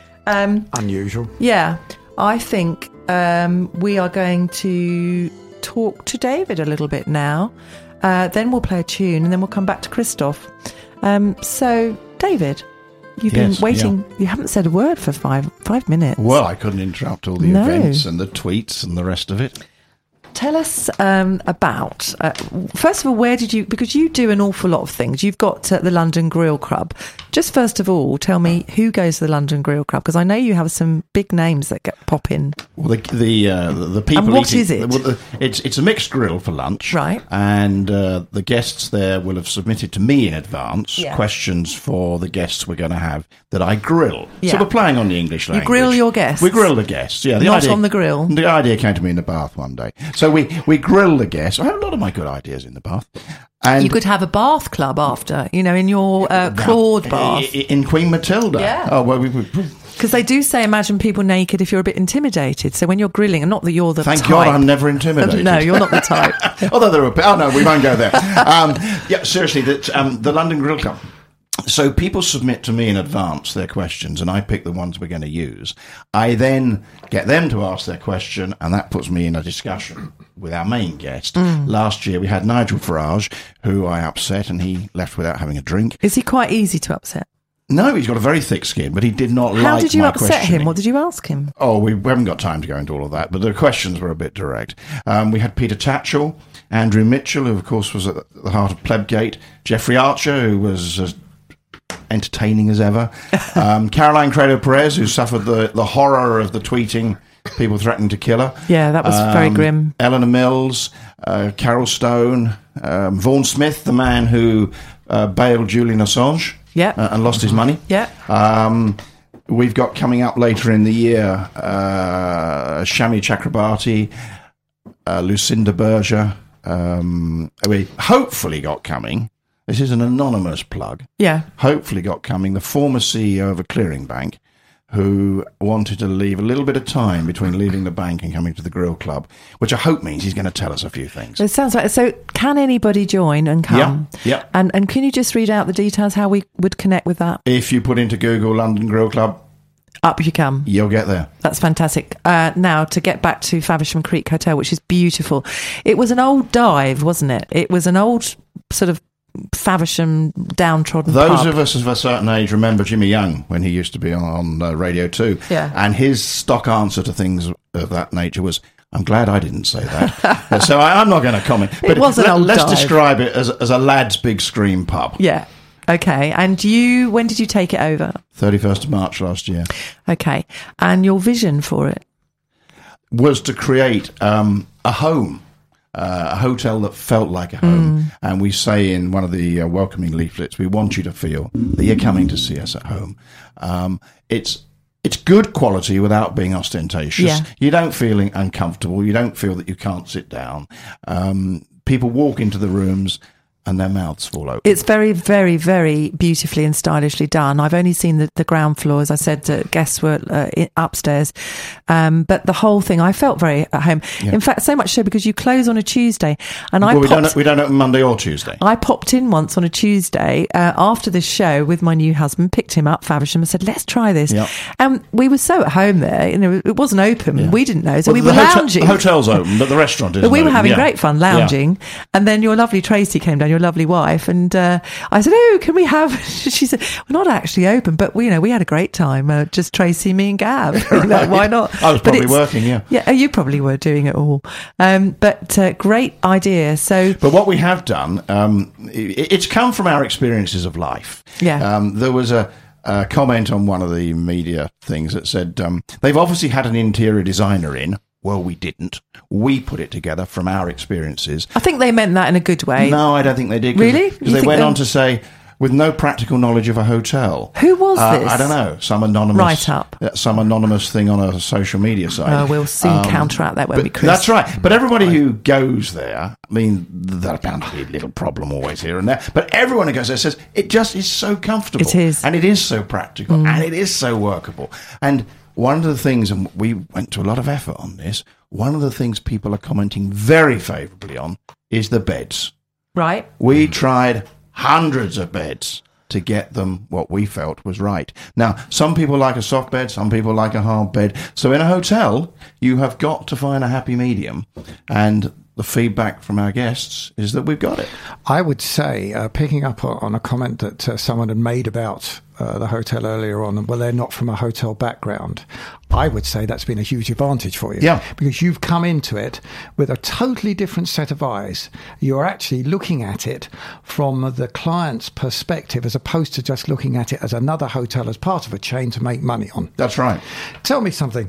Um, Unusual. Yeah. I think um, we are going to talk to David a little bit now. Uh, then we'll play a tune and then we'll come back to Christoph. Um, so, David, you've yes, been waiting. Yeah. You haven't said a word for five five minutes. Well, I couldn't interrupt all the No. events and the tweets and the rest of it. Tell us um, about, uh, first of all, where did you, because you do an awful lot of things. You've got uh, the London Grill Club. Just first of all, tell me who goes to the London Grill Club, because I know you have some big names that get pop in. Well, the the, uh, the, the people And what eating, is it? Well, the, it's, it's a mixed grill for lunch. Right. And uh, the guests there will have submitted to me in advance Yeah. questions for the guests we're going to have that I grill. Yeah. So we're playing on the English language. grill your guests? We grill the guests, yeah. The Not idea, on the grill? The idea came to me in the bath one day. So we, we grill the guests. I have a lot of my good ideas in the bath. And You could have a bath club after, you know, in your uh, Claude bath. I- In Queen Matilda. Yeah. Oh, well, we, we, Because they do say imagine people naked if you're a bit intimidated. So when you're grilling, and not that you're the thank type. God I'm never intimidated. No, you're not the type. Although there are... Oh, no, we won't go there. Um, yeah, seriously, that um, the London Grill Club. So people submit to me in advance their questions, and I pick the ones we're going to use. I then get them to ask their question, and that puts me in a discussion with our main guest. Mm. Last year we had Nigel Farage, who I upset, and he left without having a drink. Is he quite easy to upset? No, he's got a very thick skin, but he did not like my How did you upset questioning. him? What did you ask him? Oh, we haven't got time to go into all of that, but the questions were a bit direct. Um, we had Peter Tatchell, Andrew Mitchell, who, of course, was at the heart of Plebgate, Jeffrey Archer, who was as entertaining as ever, um, Caroline Credo-Perez, who suffered the, the horror of the tweeting, people threatening to kill her. Yeah, that was Um, very grim. Eleanor Mills, uh, Carol Stone, um, Vaughan Smith, the man who uh, bailed Julian Assange Yeah. uh, and lost his money. Yeah. Um, we've got coming up later in the year uh, Shami Chakrabarti, uh, Lucinda Berger. Um, we hopefully got coming. This is an anonymous plug. Yeah. Hopefully got coming the former C E O of a clearing bank, who wanted to leave a little bit of time between leaving the bank and coming to the Grill Club, which I hope means he's going to tell us a few things. It sounds like so. Can anybody join and come? Yeah, yeah. And and can you just read out the details how we would connect with that? If you put into Google London Grill Club, up you come. You'll get there. That's fantastic. Uh, now to get back to Faversham Creek Hotel, which is beautiful. It was an old dive, wasn't it? It was an old sort of Faversham downtrodden Those pub. of us of a certain age remember Jimmy Young when he used to be on, on uh, Radio two. Yeah. And his stock answer to things of that nature was, I'm glad I didn't say that. So I, I'm not going to comment. It But was an let, old let's dive. describe it as, as a lad's big scream pub. Yeah. Okay. And you, when did you take it over? thirty-first of March last year. Okay. And your vision for it? Was to create um, a home. Uh, a hotel that felt like a home. Mm. And we say in one of the uh, welcoming leaflets, we want you to feel that you're coming to see us at home. Um, it's it's good quality without being ostentatious. Yeah. You don't feel uncomfortable. You don't feel that you can't sit down. Um, people walk into the rooms and their mouths fall open. It's very, very, very beautifully and stylishly done. I've only seen the, the ground floor. As I said, uh, guests were uh, in, upstairs. Um, but the whole thing, I felt very at home. Yeah. In fact, so much so because you close on a Tuesday. And I well, we popped, don't, we don't open Monday or Tuesday. I popped in once on a Tuesday uh, after this show with my new husband, picked him up, Faversham, and said, let's try this. Yeah. And we were so at home there. You know, it wasn't open. Yeah. We didn't know. So Well, we were the hotel- lounging. The hotel's open, but the restaurant isn't But we were open. having Yeah. great fun lounging. Yeah. And then your lovely Tracy came down, your lovely wife, and uh, I said, oh, can we have... She said, we're not actually open, but we, you know, we had a great time. Uh, just Tracy, me and Gav. You know, why not? I was But probably it's- working, yeah. Yeah, oh, you probably were doing it all. Um, but uh, great idea. So... But what we have done, um, it, it's come from our experiences of life. Yeah. Um, there was a, a comment on one of the media things that said um, they've obviously had an interior designer in. Well, we didn't. We put it together from our experiences. I think they meant that in a good way. No, I don't think they did. Cause, Really? Because You they think went they- on to say, with no practical knowledge of a hotel. Who was Uh, this? I don't know. Some anonymous Write-up. uh, Some anonymous thing on a social media site. Oh, we'll soon counteract that, won't but we, Chris? That's right. But everybody who goes there, I mean, there's bound to be a little problem always here and there. But everyone who goes there says it just is so comfortable. It is. And it is so practical. Mm. And it is so workable. And one of the things, and we went to a lot of effort on this, one of the things people are commenting very favourably on is the beds. Right. We tried hundreds of beds to get them what we felt was right. Now, some people like a soft bed, some people like a hard bed. So in a hotel, you have got to find a happy medium. And the feedback from our guests is that we've got it. I would say, uh, picking up on a comment that uh, someone had made about uh, the hotel earlier on, well, they're not from a hotel background. I would say that's been a huge advantage for you. Yeah. Because you've come into it with a totally different set of eyes. You're actually looking at it from the client's perspective as opposed to just looking at it as another hotel as part of a chain to make money on. That's right. Tell me something.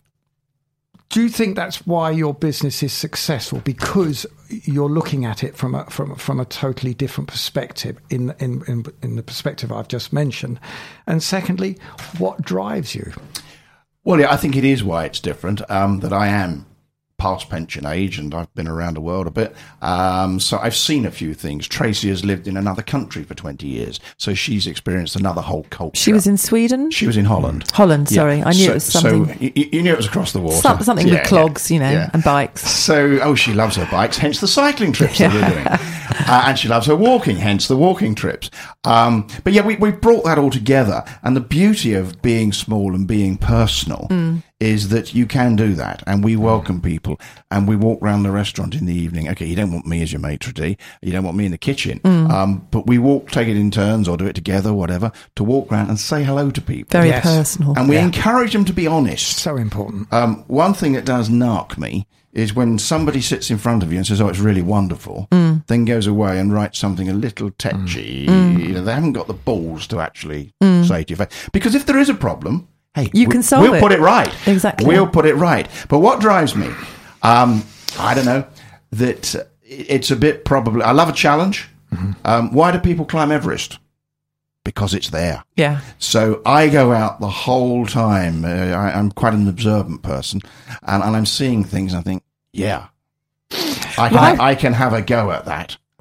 Do you think that's why your business is successful? Because you're looking at it from a from from a totally different perspective in in in, in the perspective I've just mentioned. And secondly, what drives you? Well, yeah, I think it is why it's different. Um, that I am past pension age and I've been around the world a bit. Um, so I've seen a few things. Tracy has lived in another country for twenty years. So she's experienced another whole culture. She was in Sweden? She was in Holland. Holland, sorry. Yeah. I knew so, it was something. So you, you knew it was across the water. Some- something Yeah, with clogs, yeah, you know, yeah. and bikes. So, oh, she loves her bikes, hence the cycling trips that we're doing. Uh, and she loves her walking, hence the walking trips. Um, but yeah, we, we brought that all together. And the beauty of being small and being personal Mm. is that you can do that. And we welcome people. And we walk around the restaurant in the evening. Okay, you don't want me as your maitre d'. You don't want me in the kitchen. Mm. Um, but we walk, take it in turns or do it together, whatever, to walk around and say hello to people. Very Yes. personal. And we Yeah. encourage them to be honest. So important. Um, one thing that does narc me is when somebody sits in front of you and says, oh, it's really wonderful, Mm. then goes away and writes something a little tetchy. Mm. You know, they haven't got the balls to actually Mm. say to your face. Because if there is a problem, hey, You we- can solve we'll it. put it right. Exactly. We'll put it right. But what drives me, um, I don't know, that uh, it's a bit probably, I love a challenge. Mm-hmm. Um, why do people climb Everest? Because it's there. Yeah. So I go out the whole time. Uh, I, I'm quite an observant person, and, and I'm seeing things. And I think, yeah, I can, Well, I can have a go at that.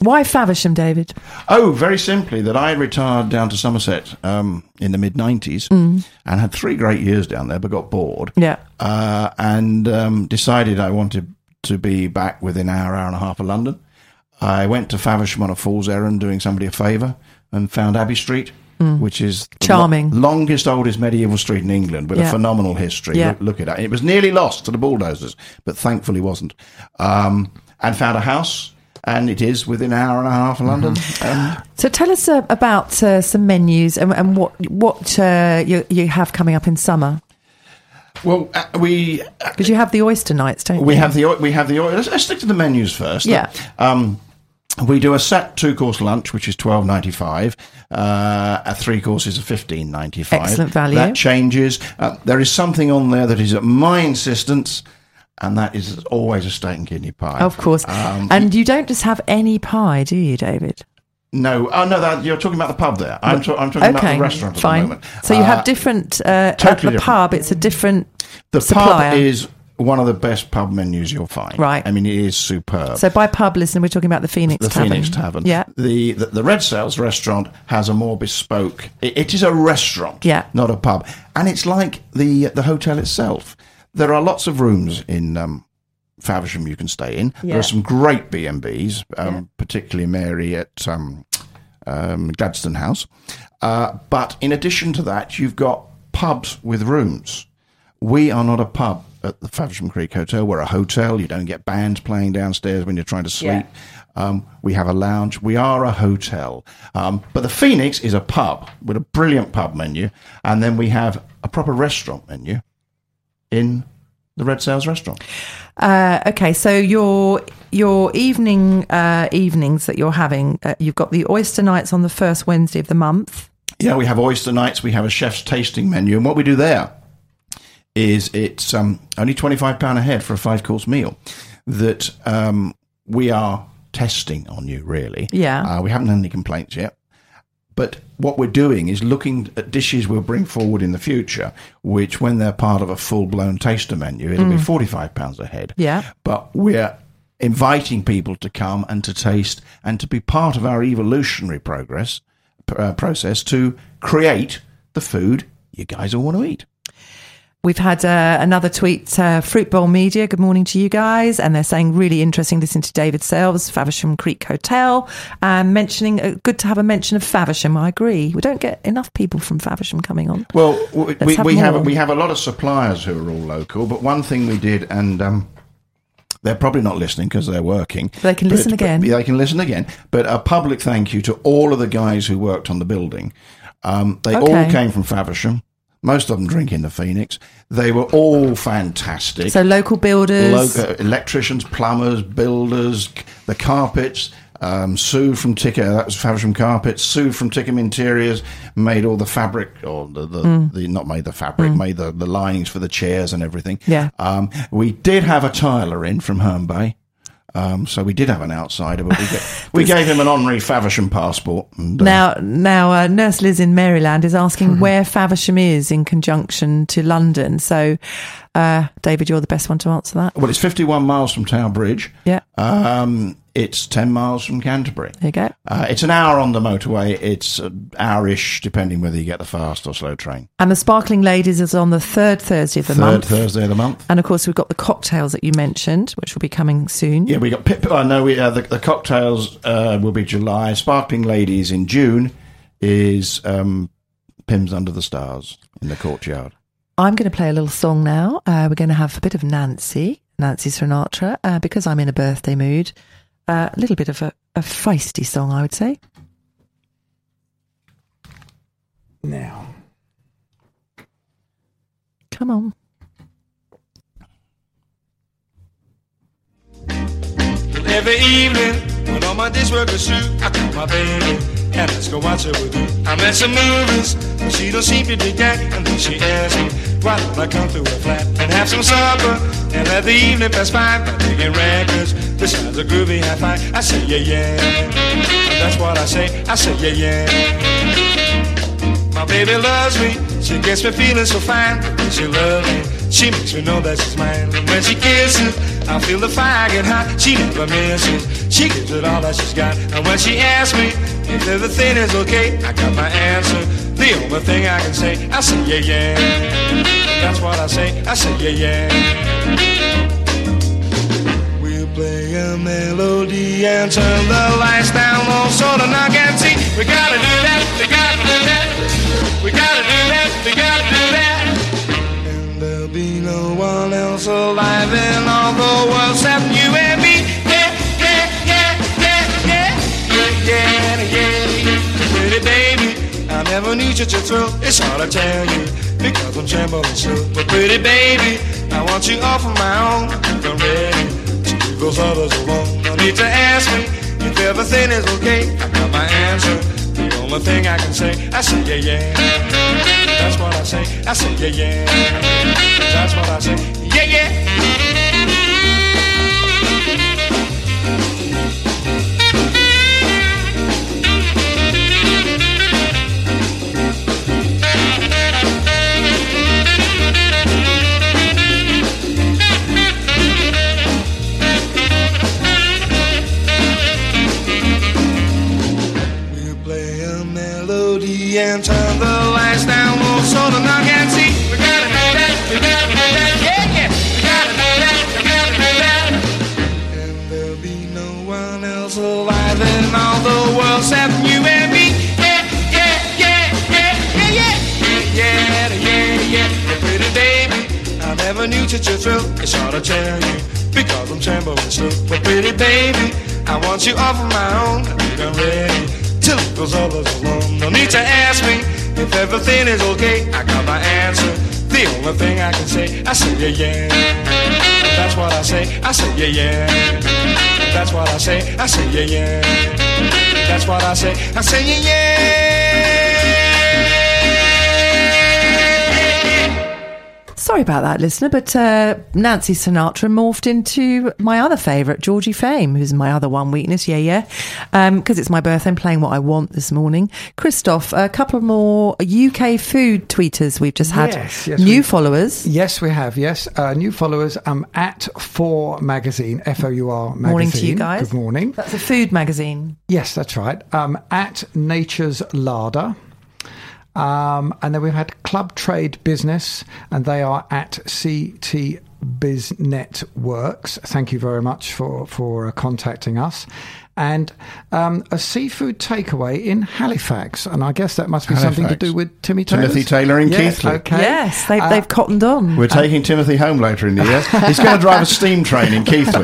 Why Faversham, David? Oh, very simply, that I retired down to Somerset um, in the mid nineties Mm. and had three great years down there, but got bored. Yeah. Uh, and um, decided I wanted to be back within an hour, hour and a half of London. I went to Faversham on a fool's errand, doing somebody a favour, and found Abbey Street, Mm. which is the Charming. lo- longest, oldest medieval street in England, with Yeah. a phenomenal history. Yeah. Look, look at that. It was nearly lost to the bulldozers, but thankfully wasn't. Um, and found a house, and it is within an hour and a half of London. Um, So tell us uh, about uh, some menus and, and what what uh, you, you have coming up in summer. well, uh, we Because you have the oyster nights, don't we you? have the o- we have the oil. Let's, let's stick to the menus first. Yeah. Um, we do a set two course lunch, which is twelve ninety five. Uh, a three courses of fifteen ninety five. Excellent value. That changes. Uh, there is something on there that is at my insistence, and that is always a steak and kidney pie. Of course. Um, And you don't just have any pie, do you, David? no, oh no, that, you're talking about the pub there. I'm, ta- I'm talking about Okay, the restaurant at fine. the moment. So you Uh, have different, uh, at totally the different. pub, it's a different the supplier. pub is one of the best pub menus you'll find. Right. I mean, it is superb. So by pub, listen, we're talking about the Phoenix the Tavern. Phoenix Tavern. Yeah. The, the the Red Sails restaurant has a more bespoke. It, it is a restaurant, Yeah. not a pub, and it's like the the hotel itself. There are lots of rooms in um, Faversham you can stay in. Yeah. There are some great B and Bs, um, Yeah. particularly Mary at um, um, Gladstone House. Uh, but in addition to that, you've got pubs with rooms. We are not a pub at the Faversham Creek Hotel. We're a hotel. You don't get bands playing downstairs when you're trying to sleep. Um, we have a lounge. We are a hotel. Um, but the Phoenix is a pub with a brilliant pub menu. And then we have a proper restaurant menu in the Red Sails restaurant. Uh, okay, so your your evening uh, evenings that you're having, uh, you've got the oyster nights on the first Wednesday of the month. Yeah, we have oyster nights. We have a chef's tasting menu. And what we do there is it's um, only twenty-five pounds a head for a five-course meal that um, we are testing on you, really. Yeah. Uh, we haven't had any complaints yet. But what we're doing is looking at dishes we'll bring forward in the future, which when they're part of a full-blown taster menu, it'll be forty-five pounds a head. Yeah. But we're inviting people to come and to taste and to be part of our evolutionary progress uh, process to create the food you guys all want to eat. We've had uh, another tweet, uh, Fruit Bowl Media, good morning to you guys. And they're saying really interesting listening to David Selves, Faversham Creek Hotel, um, mentioning, uh, good to have a mention of Faversham. I agree. We don't get enough people from Faversham coming on. Well, we, Let's we, have we have more. we have a lot of suppliers who are all local, but one thing we did, and um, they're probably not listening because they're working. They can but- listen but- again. yeah, they can listen again. But a public thank you to all of the guys who worked on the building. Um, they Okay. all came from Faversham. Most of them drink in the Phoenix. They were all fantastic. So local builders. Lo- uh, electricians, plumbers, builders, c- the carpets. Um, Sue from Tickham, that was Faversham Carpets. Sue from Tickham Interiors made all the fabric, or the, the, Mm. the not made the fabric, made the, the linings for the chairs and everything. Yeah. Um, we did have a tiler in from Herne Bay. Um, so we did have an outsider, but we, get, we gave him an honorary Faversham passport. And, uh, Now, now, uh, Nurse Liz in Maryland is asking where Faversham is in conjunction to London. So, uh, David, you're the best one to answer that. well, it's fifty-one miles from Tower Bridge. Yeah, Um, it's ten miles from Canterbury. there you go. Uh, it's an hour on the motorway. It's an hour-ish, depending whether you get the fast or slow train. And the Sparkling Ladies is on the third Thursday of the Third month. Thursday of the month. And of course, we've got the cocktails that you mentioned, which will be coming soon. Yeah, we got pip. I know we uh, the, the cocktails uh, will be July. Sparkling Ladies in June is um, Pims Under the Stars in the courtyard. I'm going to play a little song now. Uh, we're going to have a bit of Nancy, Nancy Sinatra, uh, because I'm in a birthday mood. Uh, a little bit of a, a feisty song, I would say. Now. Come on. Every evening, when all my dishwork is through, I call my baby and let's go watch her with you. I'm at some movies, but she don't seem to dig that. And then she asks me, why don't I come through her flat and have some supper and let the evening pass by by digging records. This sounds a groovy high five. I say, yeah, yeah. And that's what I say. I say, yeah, yeah. My baby loves me. She gets me feeling so fine. She loves me. She makes me know that she's mine. And when she kisses, I feel the fire get hot. She never misses. She gives it all that she's got. And when she asks me if everything is okay, I got my answer. The only thing I can say, I say yeah, yeah. That's what I say, I say yeah, yeah. We'll play a melody and turn the lights down low so the knock and see. We gotta do that, we gotta do that. We gotta do that, we gotta do that. And there'll be no one else alive in all the world except you and me. Yeah, yeah, yeah, yeah, yeah. Yeah, yeah, yeah. Pretty baby, I never knew such a thrill. It's hard to tell you because I'm trembling so. But pretty baby, I want you all for my own. I'm ready to leave those others alone. No need to ask me if everything is okay. I got my answer. The only thing I can say, I say yeah, yeah. That's what I say. I say yeah, yeah. That's what I say. Yeah, yeah. And turn the lights down low so the knock and see. We gotta do that, we gotta do that, yeah, yeah. We gotta do that, we gotta do that. And there'll be no one else alive in all the world except you and me. Yeah, yeah, yeah, yeah, yeah, yeah. Yeah, yeah, yeah, yeah. Pretty baby, I never knew such a thrill. It's hard to tell you because I'm trembling still. But pretty baby, I want you all for my own. I think I'm ready till it goes all alone. No need to ask me if everything is okay. I got my answer. The only thing I can say, I say yeah, yeah. That's what I say. I say yeah, yeah. That's what I say. I say yeah, yeah. That's what I say. I say yeah, yeah. Sorry about that, listener, but uh, Nancy Sinatra morphed into my other favourite, Georgie Fame, who's my other one weakness, yeah, yeah, because um, it's my birthday. I'm playing What I Want this morning. Christoph, a couple more U K food tweeters we've just had. Yes, yes, new we, followers. Yes, we have, yes. Uh, new followers um, at four magazine, F O U R magazine. Morning to you guys. Good morning. That's a food magazine. Yes, that's right. Um, at Nature's Larder. Um, and then we've had Club Trade Business, and they are at C T Biz Networks. Thank you very much for, for uh, contacting us. And um, a seafood takeaway in Halifax, and I guess that must be Halifax. something to do with Timmy Taylor. Timothy Taylor in yeah, Keighley. Okay. Yes, they've, uh, they've cottoned on. We're taking uh, Timothy home later in the year. He's going to drive a steam train in Keighley.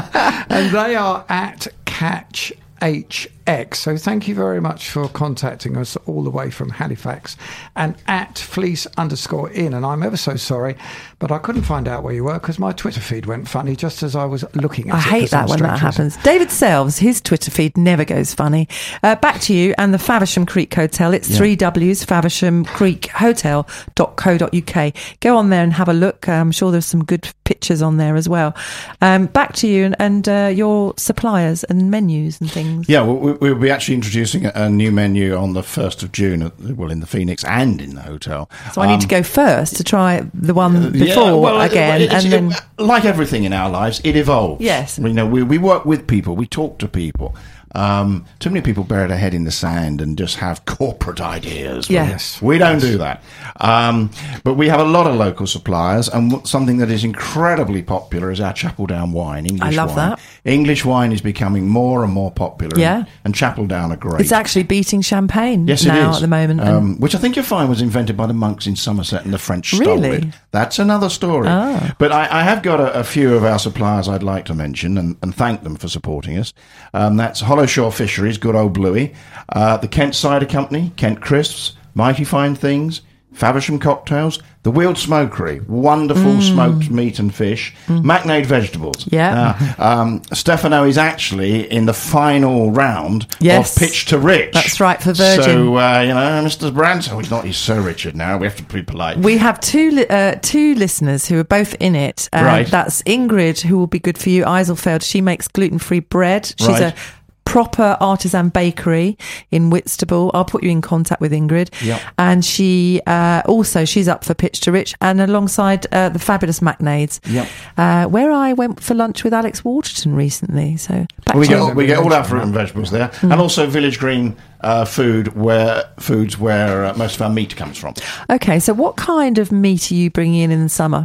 And they are at Catch H X. So thank you very much for contacting us all the way from Halifax. And at fleece underscore in. And I'm ever so sorry, but I couldn't find out where you were because my Twitter feed went funny just as I was looking at I it. I hate that when that happens. David Selves, his Twitter feed never goes funny. Uh, back to you and the Faversham Creek Hotel. It's yeah. three W's, Faversham Creek Hotel dot co dot uk. Go on there and have a look. I'm sure there's some good pictures on there as well. Um, back to you and, and uh, your suppliers and menus and things. Yeah, we'll, we'll be actually introducing a new menu on the first of June, at, well, in the Phoenix and in the hotel. So I need um, to go first to try the one before yeah, well, again. It, and it, then, like everything in our lives, it evolves. Yes. You know, we, we work with people, we talk to people. Um, too many people bury their head in the sand and just have corporate ideas. Yes. We don't do that. Um, but we have a lot of local suppliers, and something that is incredibly popular is our Chapel Down wine. English I love wine. that. English wine is becoming more and more popular. Yeah. And, and Chapel Down are great. It's actually beating champagne yes, now it is. at the moment. Um, which I think you'll find was invented by the monks in Somerset and the French stole really? it. That's another story. Oh. But I, I have got a, a few of our suppliers I'd like to mention and, and thank them for supporting us. Um, that's Hollow Shore Fisheries, good old Bluey, uh, the Kent Cider Company, Kent Crisps, Mighty Fine Things, Faversham Cocktails, the Weald Smokery, wonderful mm. smoked meat and fish, mm. Macnade Vegetables. Yeah. Uh, um, Stefano is actually in the final round yes. of Pitch to Rich. That's right, for Virgin. So, uh, you know, Mister Branson, oh, he's not, he's Sir Richard now, we have to be polite. We have two li- uh, two listeners who are both in it. Uh, right. That's Ingrid, who will be good for you, Eiselfeld. She makes gluten-free bread. She's right. a proper artisan bakery in Whitstable. I'll put you in contact with Ingrid. Yep. And she uh, also, she's up for Pitch to Rich, and alongside uh, the fabulous McNades, Yep. uh, where I went for lunch with Alex Waterton recently. So back We to get, we get all our fruit and vegetables there, Mm. and also Village Green uh, food, where foods where uh, most of our meat comes from. Okay, so what kind of meat are you bringing in in the summer?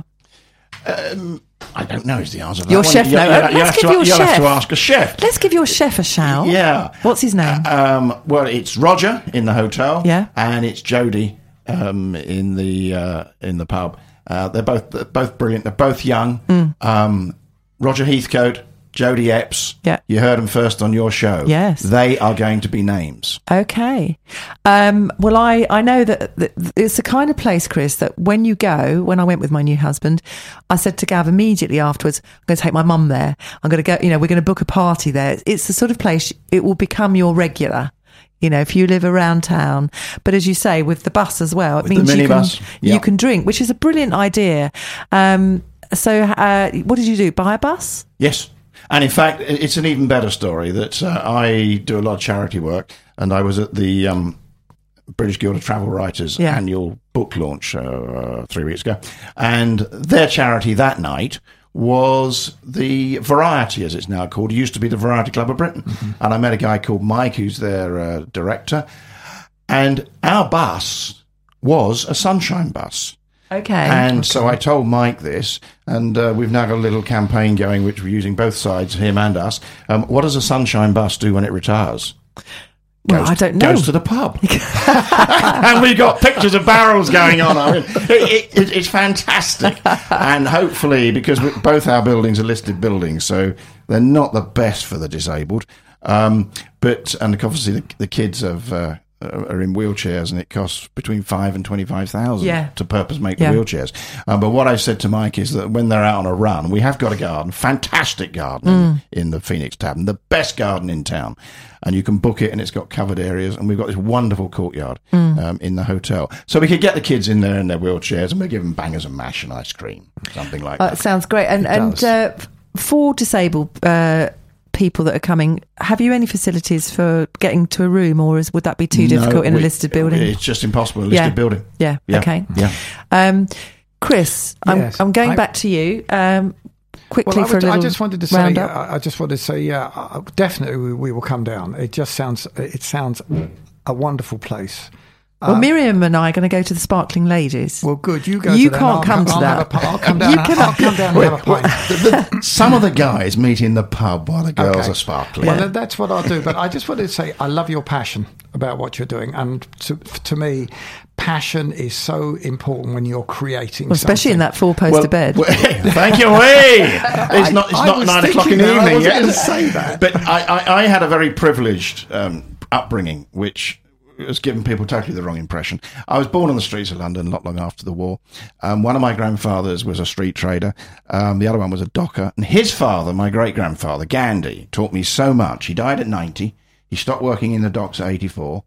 Um, I don't know is the answer. to Your that chef one. You, knows. you, you, you Let's have give to, your you'll have chef. to ask a chef. Let's give your chef a shout. Yeah. What's his name? Um, well, it's Roger in the hotel. Yeah. And it's Jodie um, in the uh, in the pub. Uh, they're both they're both brilliant. They're both young. Mm. Um, Roger Heathcote, Jodie Epps. Yeah. You heard them first on your show. Yes. They are going to be names. Okay. Um, well, I, I know that, that it's the kind of place, Chris, that when you go, when I went with my new husband, I said to Gav immediately afterwards, I'm going to take my mum there. I'm going to go, you know, we're going to book a party there. It's the sort of place, it will become your regular. You know, if you live around town, but as you say, with the bus as well, it With the means you can, minibus. Yeah. you can drink, which is a brilliant idea. Um, so, uh, what did you do? Buy a bus? Yes. And in fact, it's an even better story that uh, I do a lot of charity work, and I was at the um, British Guild of Travel Writers Yeah. annual book launch uh, uh, three weeks ago, and their charity that night was the Variety, as it's now called. It used to be the Variety Club of Britain. Mm-hmm. And I met a guy called Mike, who's their uh, director, and our bus was a sunshine bus. Okay. And okay. so I told Mike this, and uh, we've now got a little campaign going, which we're using both sides, him and us. Um, what does a sunshine bus do when it retires? Well, Goes, I don't know. Goes to the pub. And we've got pictures of barrels going on. I mean, it, it, it's fantastic. And hopefully, because we, both our buildings are listed buildings, so they're not the best for the disabled. Um, but, and obviously the, the kids have... Uh, are in wheelchairs, and it costs between five and twenty-five thousand Yeah. to purpose make Yeah. the wheelchairs. Um, but what I said to Mike is that when they're out on a run, we have got a garden, fantastic garden Mm. in, in the Phoenix Tavern, the best garden in town, and you can book it, and it's got covered areas, and we've got this wonderful courtyard Mm. um, in the hotel, so we could get the kids in there in their wheelchairs, and we give them bangers and mash and ice cream, something like Uh, that. it sounds great. And It and does. uh, f- for disabled uh, people that are coming, have you any facilities for getting to a room, or is, would that be too No, difficult in we- a listed building? It's just impossible in a listed Yeah. building. Yeah. Yeah. Okay. Yeah. Um, Chris, Yes. I'm, I'm going I- back to you um, quickly Well, I, for a would, little I just wanted to say, roundup. I I just wanted to say, yeah, uh, definitely we, we will come down. It just sounds, it sounds a wonderful place. Well, Uh, Miriam and I are going to go to the Sparkling Ladies. Well, good. You go. You to them. can't I'll come to I'll that. have a pu- I'll come down. You and- can- I'll come down and have a pint. Some of the guys meet in the pub while the girls Okay. are sparkling. Well, then that's what I'll do. But I just wanted to say, I love your passion about what you're doing, and to, to me, passion is so important when you're creating, Well, especially in something. that four-poster Well, bed. well, thank you. Hey, it's not. It's I not was nine o'clock in thinking the that. I evening was yet. gonna say that. But I, I, I had a very privileged um, upbringing, which has given people totally the wrong impression. I was born on the streets of London not long after the war. Um, one of my grandfathers was a street trader. Um, the other one was a docker. And his father, my great-grandfather, Gandhi, taught me so much. He died at ninety. He stopped working in the docks at eighty-four.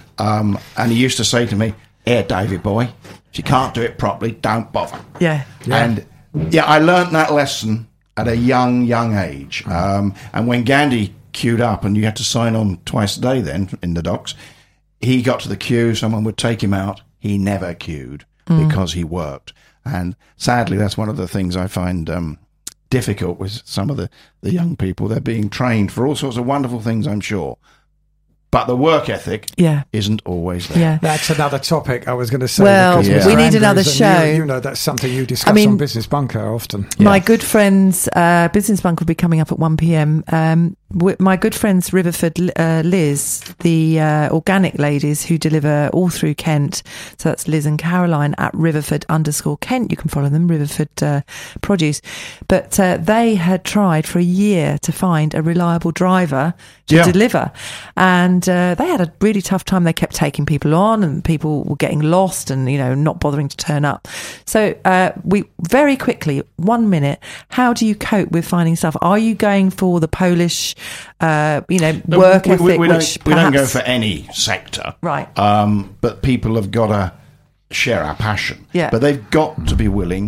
Um, and he used to say to me, "Here, David boy, if you can't do it properly, don't bother." Yeah. And yeah, I learnt that lesson at a young, young age. Um, and when Gandhi queued up, and you had to sign on twice a day then in the docks, he got to the queue, someone would take him out. He never queued Mm. because he worked. And sadly, that's one of the things I find um, difficult with some of the, the young people. They're being trained for all sorts of wonderful things, I'm sure. But the work ethic Yeah. isn't always there. Yeah. That's another topic I was going to say. Well, because Yeah. Mister we need Andrews another and show. You, you know, that's something you discuss I mean- on Business Bunker often. My good friends, uh, Business Bunk will be coming up at one p.m. Um, w- my good friends, Riverford uh, Liz, the uh, organic ladies who deliver all through Kent. So that's Liz and Caroline at Riverford underscore Kent. You can follow them, Riverford uh, Produce. But uh, they had tried for a year to find a reliable driver to Yeah. deliver. And uh, they had a really tough time. They kept taking people on, and people were getting lost and, you know, not bothering to turn up. So uh, we very quickly, one minute, how do you cope with finding stuff? Are you going for the Polish, uh, you know, No, work we, ethic? we, we, which don't, we don't go perhaps- for any sector. Right. Um, but people have got to share our passion. Yeah. But they've got to be willing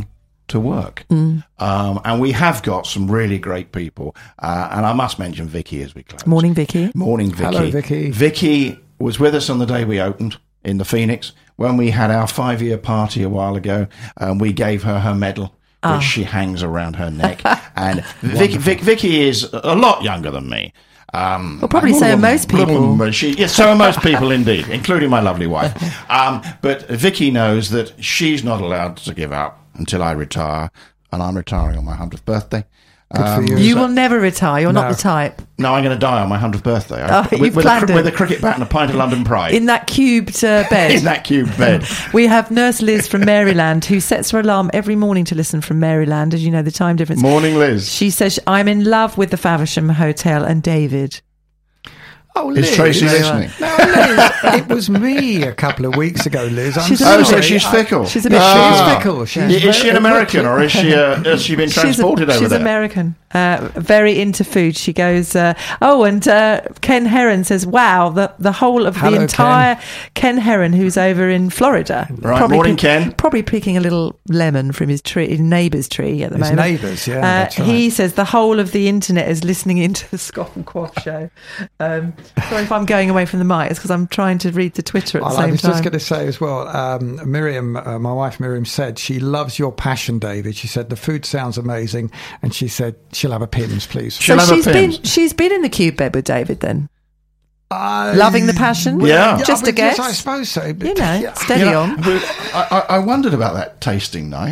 to work. Mm. Um, and we have got some really great people. Uh, and I must mention Vicky as we close. Morning, Vicky. Morning, Vicky. Hello, Vicky. Vicky was with us on the day we opened in the Phoenix when we had our five-year party a while ago, and we gave her her medal, Oh. which she hangs around her neck. And Vic, Vic, Vicky is a lot younger than me. Um, Well, probably so are most people. She, yes, so are most people indeed, including my lovely wife. Um, but Vicky knows that she's not allowed to give up until I retire, and I'm retiring on my hundredth birthday. Good Um, for you. You so- will never retire. You're No. not the type. No, I'm going to die on my hundredth birthday. Oh, with, you've with, a, planned cr- it. with a cricket bat and a pint of London Pride. In that cubed uh, bed. In that cube bed. We have Nurse Liz from Maryland who sets her alarm every morning to listen from Maryland, as you know, the time difference. Morning, Liz. She says, I'm in love with the Faversham Hotel and David. Oh, Is Liz. Tracy Liz. listening? No, Liz, it was me a couple of weeks ago, Liz. I'm She's a sorry. little Oh, so bit- she's fickle. She's a bit Ah. She's fickle. She's Is she an very- American, or is she uh, has she been transported she's a, over she's there? American, uh, very into food. She goes, uh, oh, and uh, Ken Heron says, wow, the, the whole of Hello, the entire Ken. Ken Heron, who's over in Florida. Right, morning, Ken. Probably picking a little lemon from his tree, his neighbour's tree at the His moment. neighbours, yeah, Uh, that's right. He says the whole of the internet is listening into the Scoff and Quaff show. Um, sorry if I'm going away from the mic, it's because I'm trying to read the Twitter at the Well, same I was time. just going to say as well, um, Miriam, uh, my wife Miriam said she loves your passion, David. She said the food sounds amazing, and she said she'll have a Pimm's, please. so She'll have a she's been Pimm's. she's been in the cube bed with David then. Uh, Loving the passion? Yeah. Just I a mean, yes, guess? I suppose so. but- You know, Yeah. steady You know, on. we- I, I- I wondered about that tasting night.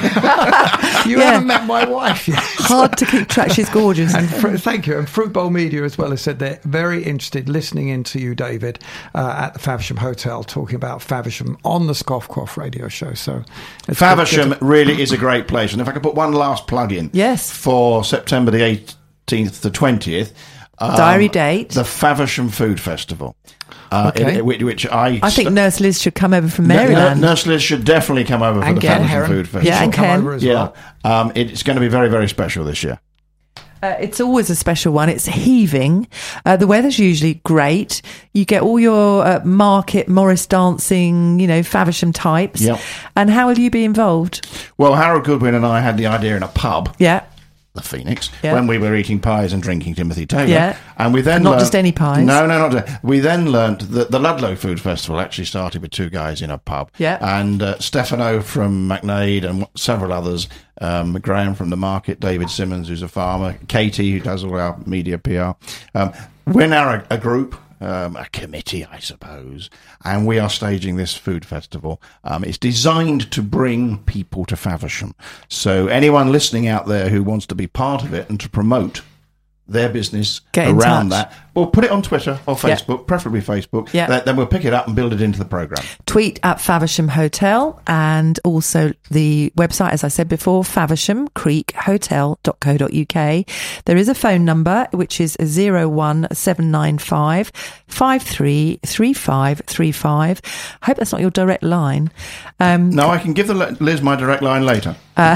You Yeah. haven't met my wife yet. Hard to keep track. She's gorgeous. And fr- thank you. And Fruit Bowl Media as well has said they're very interested listening into you, David, uh, at the Faversham Hotel, talking about Faversham on the Scoff Quaff radio show. So it's good- Faversham good to- really is a great place. And if I could put one last plug in. Yes. For September the eighteenth to twentieth. um, Diary date. The Faversham Food Festival. Uh, Okay. in- which, which I... I think st- Nurse Liz should come over from N- Maryland. Nurse Liz should definitely come over for And the Ken Faversham Heron. Food Festival. Yeah, and She'll come Ken. over as Yeah, well. um, it's going to be very, very special this year. Uh, it's always a special one. It's heaving. Uh, the weather's usually great. You get all your uh, market, Morris dancing, you know, Faversham types. Yep. And how will you be involved? Well, Harold Goodwin and I had the idea in a pub, Yeah. the Phoenix, Yeah. when we were eating pies and drinking Timothy Taylor. Yeah. And we then Not learnt- just any pies. No, no, not we then learnt that the Ludlow Food Festival actually started with two guys in a pub. Yeah. And uh, Stefano from McNaid and several others, um, Graham from the market, David Simmons, who's a farmer, Katie, who does all our media P R. Um, we're now a, a group. Um, a committee, I suppose, and we are staging this food festival. Um, it's designed to bring people to Faversham. So anyone listening out there who wants to be part of it and to promote their business Get in around touch. that, well, put it on Twitter or Yeah. Facebook, preferably Facebook. Yeah. Th- Then we'll pick it up and build it into the programme. Tweet at Faversham Hotel, and also the website, as I said before, faversham creek hotel dot co dot uk. There is a phone number, which is zero one seven nine five five three three five three five. I hope that's not your direct line. Um, No, I can give the le- Liz my direct line later. uh,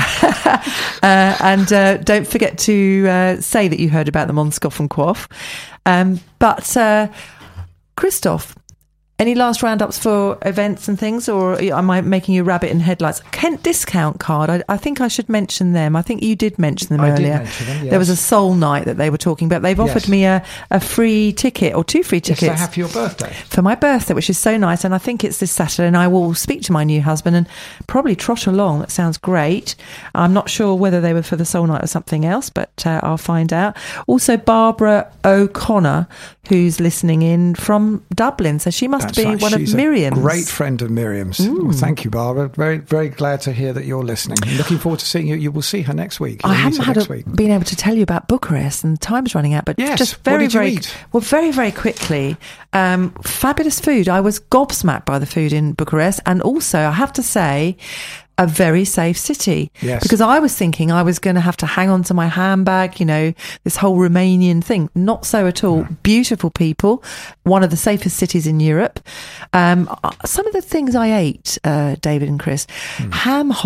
and uh, don't forget to uh, say that you heard about them on Scoff and Quaff. Um, but uh, Christoph, any last roundups for events and things, or am I making you rabbit in headlights? Kent Discount Card, I, I think I should mention them. I think you did mention them I did earlier. mention them, There was a yes. soul night that they were talking about. They've offered Yes. me a, a free ticket, or two free Yes, tickets. they have for your birthday. For my birthday, which is so nice, and I think it's this Saturday, and I will speak to my new husband and probably trot along. That sounds great. I'm not sure whether they were for the Soul Night or something else, but uh, I'll find out. Also, Barbara O'Connor, who's listening in from Dublin, so she must That's be right. one She's of a Miriam's. great friend of Miriam's. Well, thank you, Barbara. Very, very glad to hear that you're listening. Looking forward to seeing you. You will see her next week. I You'll haven't meet her had next a, week. been able to tell you about Bucharest, and time's running out. But Yes, just what very, did you very eat? well, very, very quickly. Um, fabulous food. I was gobsmacked by the food in Bucharest, and also I have to say, a very safe city. Yes. Because I was thinking I was going to have to hang on to my handbag, you know, this whole Romanian thing. Not so at all. Mm. Beautiful people. One of the safest cities in Europe. Um, some of the things I ate, uh, David and Chris, mm. ham hock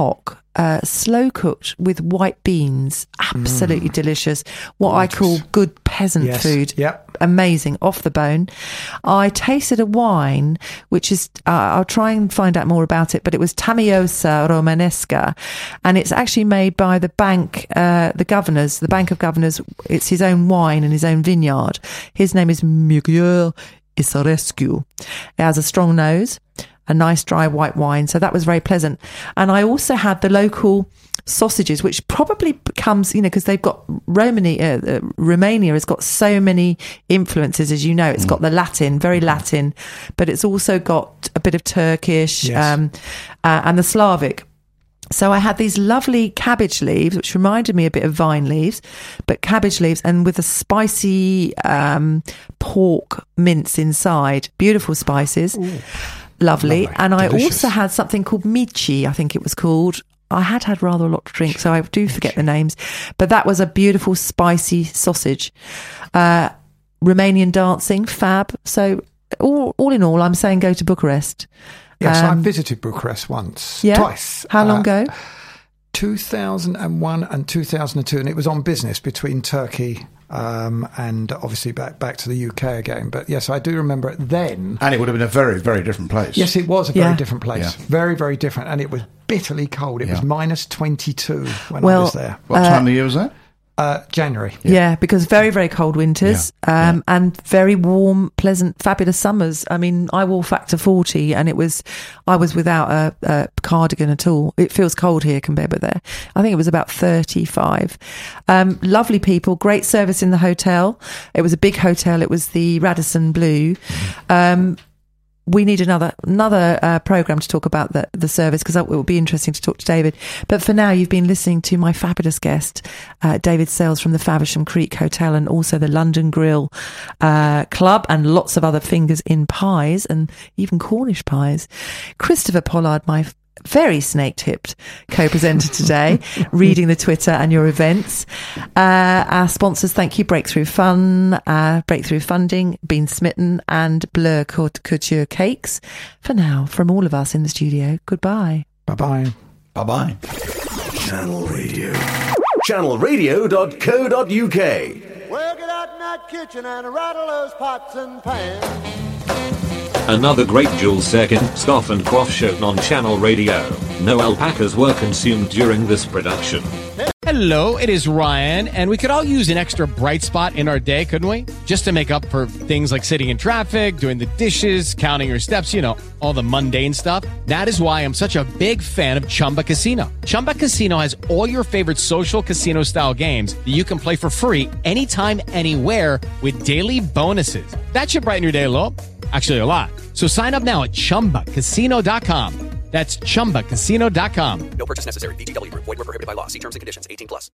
uh, slow cooked with white beans. Absolutely mm. delicious. What Gorgeous. I call good peasant yes. food. Yep. Amazing, off the bone. I tasted a wine, which is, uh, I'll try and find out more about it, but it was Tamiosa Romanesca, and it's actually made by the bank, uh, the governors, the Bank of Governors. It's his own wine and his own vineyard. His name is Miguel Isorescu. It has a strong nose, a nice dry white wine, so that was very pleasant. And I also had the local sausages, which probably becomes, you know, because they've got Romania, uh, Romania has got so many influences, as you know. It's mm. got the Latin, very Latin, but it's also got a bit of Turkish yes. um, uh, and the Slavic. So I had these lovely cabbage leaves, which reminded me a bit of vine leaves, but cabbage leaves, and with a spicy um, pork mince inside. Beautiful spices. Ooh. Lovely. Lovely. And Delicious. I also had something called michi, I think it was called. I had had rather a lot to drink, so I do forget the names. But that was a beautiful, spicy sausage. Uh, Romanian dancing, fab. So all, all in all, I'm saying go to Bucharest. Yes, um, I visited Bucharest once, yeah? twice. How long uh, ago? two thousand one and two thousand two, and it was on business between Turkey um, and obviously back back to the U K again. But yes, I do remember it then. And it would have been a very, very different place. Yes, it was a very yeah. different place. Yeah. Very, very different. And it was bitterly cold. It yeah. was minus twenty-two when well, I was there. What uh, time of the year was that? Uh, January. Yeah. yeah, because very, very cold winters yeah. um, yeah. and very warm, pleasant, fabulous summers. I mean, I wore factor forty and it was, I was without a, a cardigan at all. It feels cold here compared with there. I think it was about thirty-five. Um, lovely people, great service in the hotel. It was a big hotel. It was the Radisson Blu. Mm-hmm. Um, we need another another uh, programme to talk about the, the service, because it will be interesting to talk to David. But for now, you've been listening to my fabulous guest, uh, David Sales from the Faversham Creek Hotel, and also the London Grill uh, Club, and lots of other fingers in pies, and even Cornish pies. Christopher Pollard, my very snake-tipped co-presenter today, reading the Twitter and your events. Uh, our sponsors, thank you, Breakthrough Fun, uh, Breakthrough Funding, Been Smitten, and Bleu Couture Cakes. For now, from all of us in the studio, goodbye. Bye-bye. Bye-bye. Channel Radio. channel radio dot co dot uk. Well, get out in that kitchen and rattle those pots and pans. Another great Jules Second Scoff and Quaff show on Channel Radio. No alpacas were consumed during this production. Hello, it is Ryan, and we could all use an extra bright spot in our day, couldn't we? Just to make up for things like sitting in traffic, doing the dishes, counting your steps, you know, all the mundane stuff. That is why I'm such a big fan of Chumba Casino. Chumba Casino has all your favorite social casino-style games that you can play for free anytime, anywhere with daily bonuses. That should brighten your day a little. Actually, a lot. So sign up now at chumba casino dot com. That's chumba casino dot com. No purchase necessary. V G W Group. Void where prohibited by law. See terms and conditions. eighteen plus.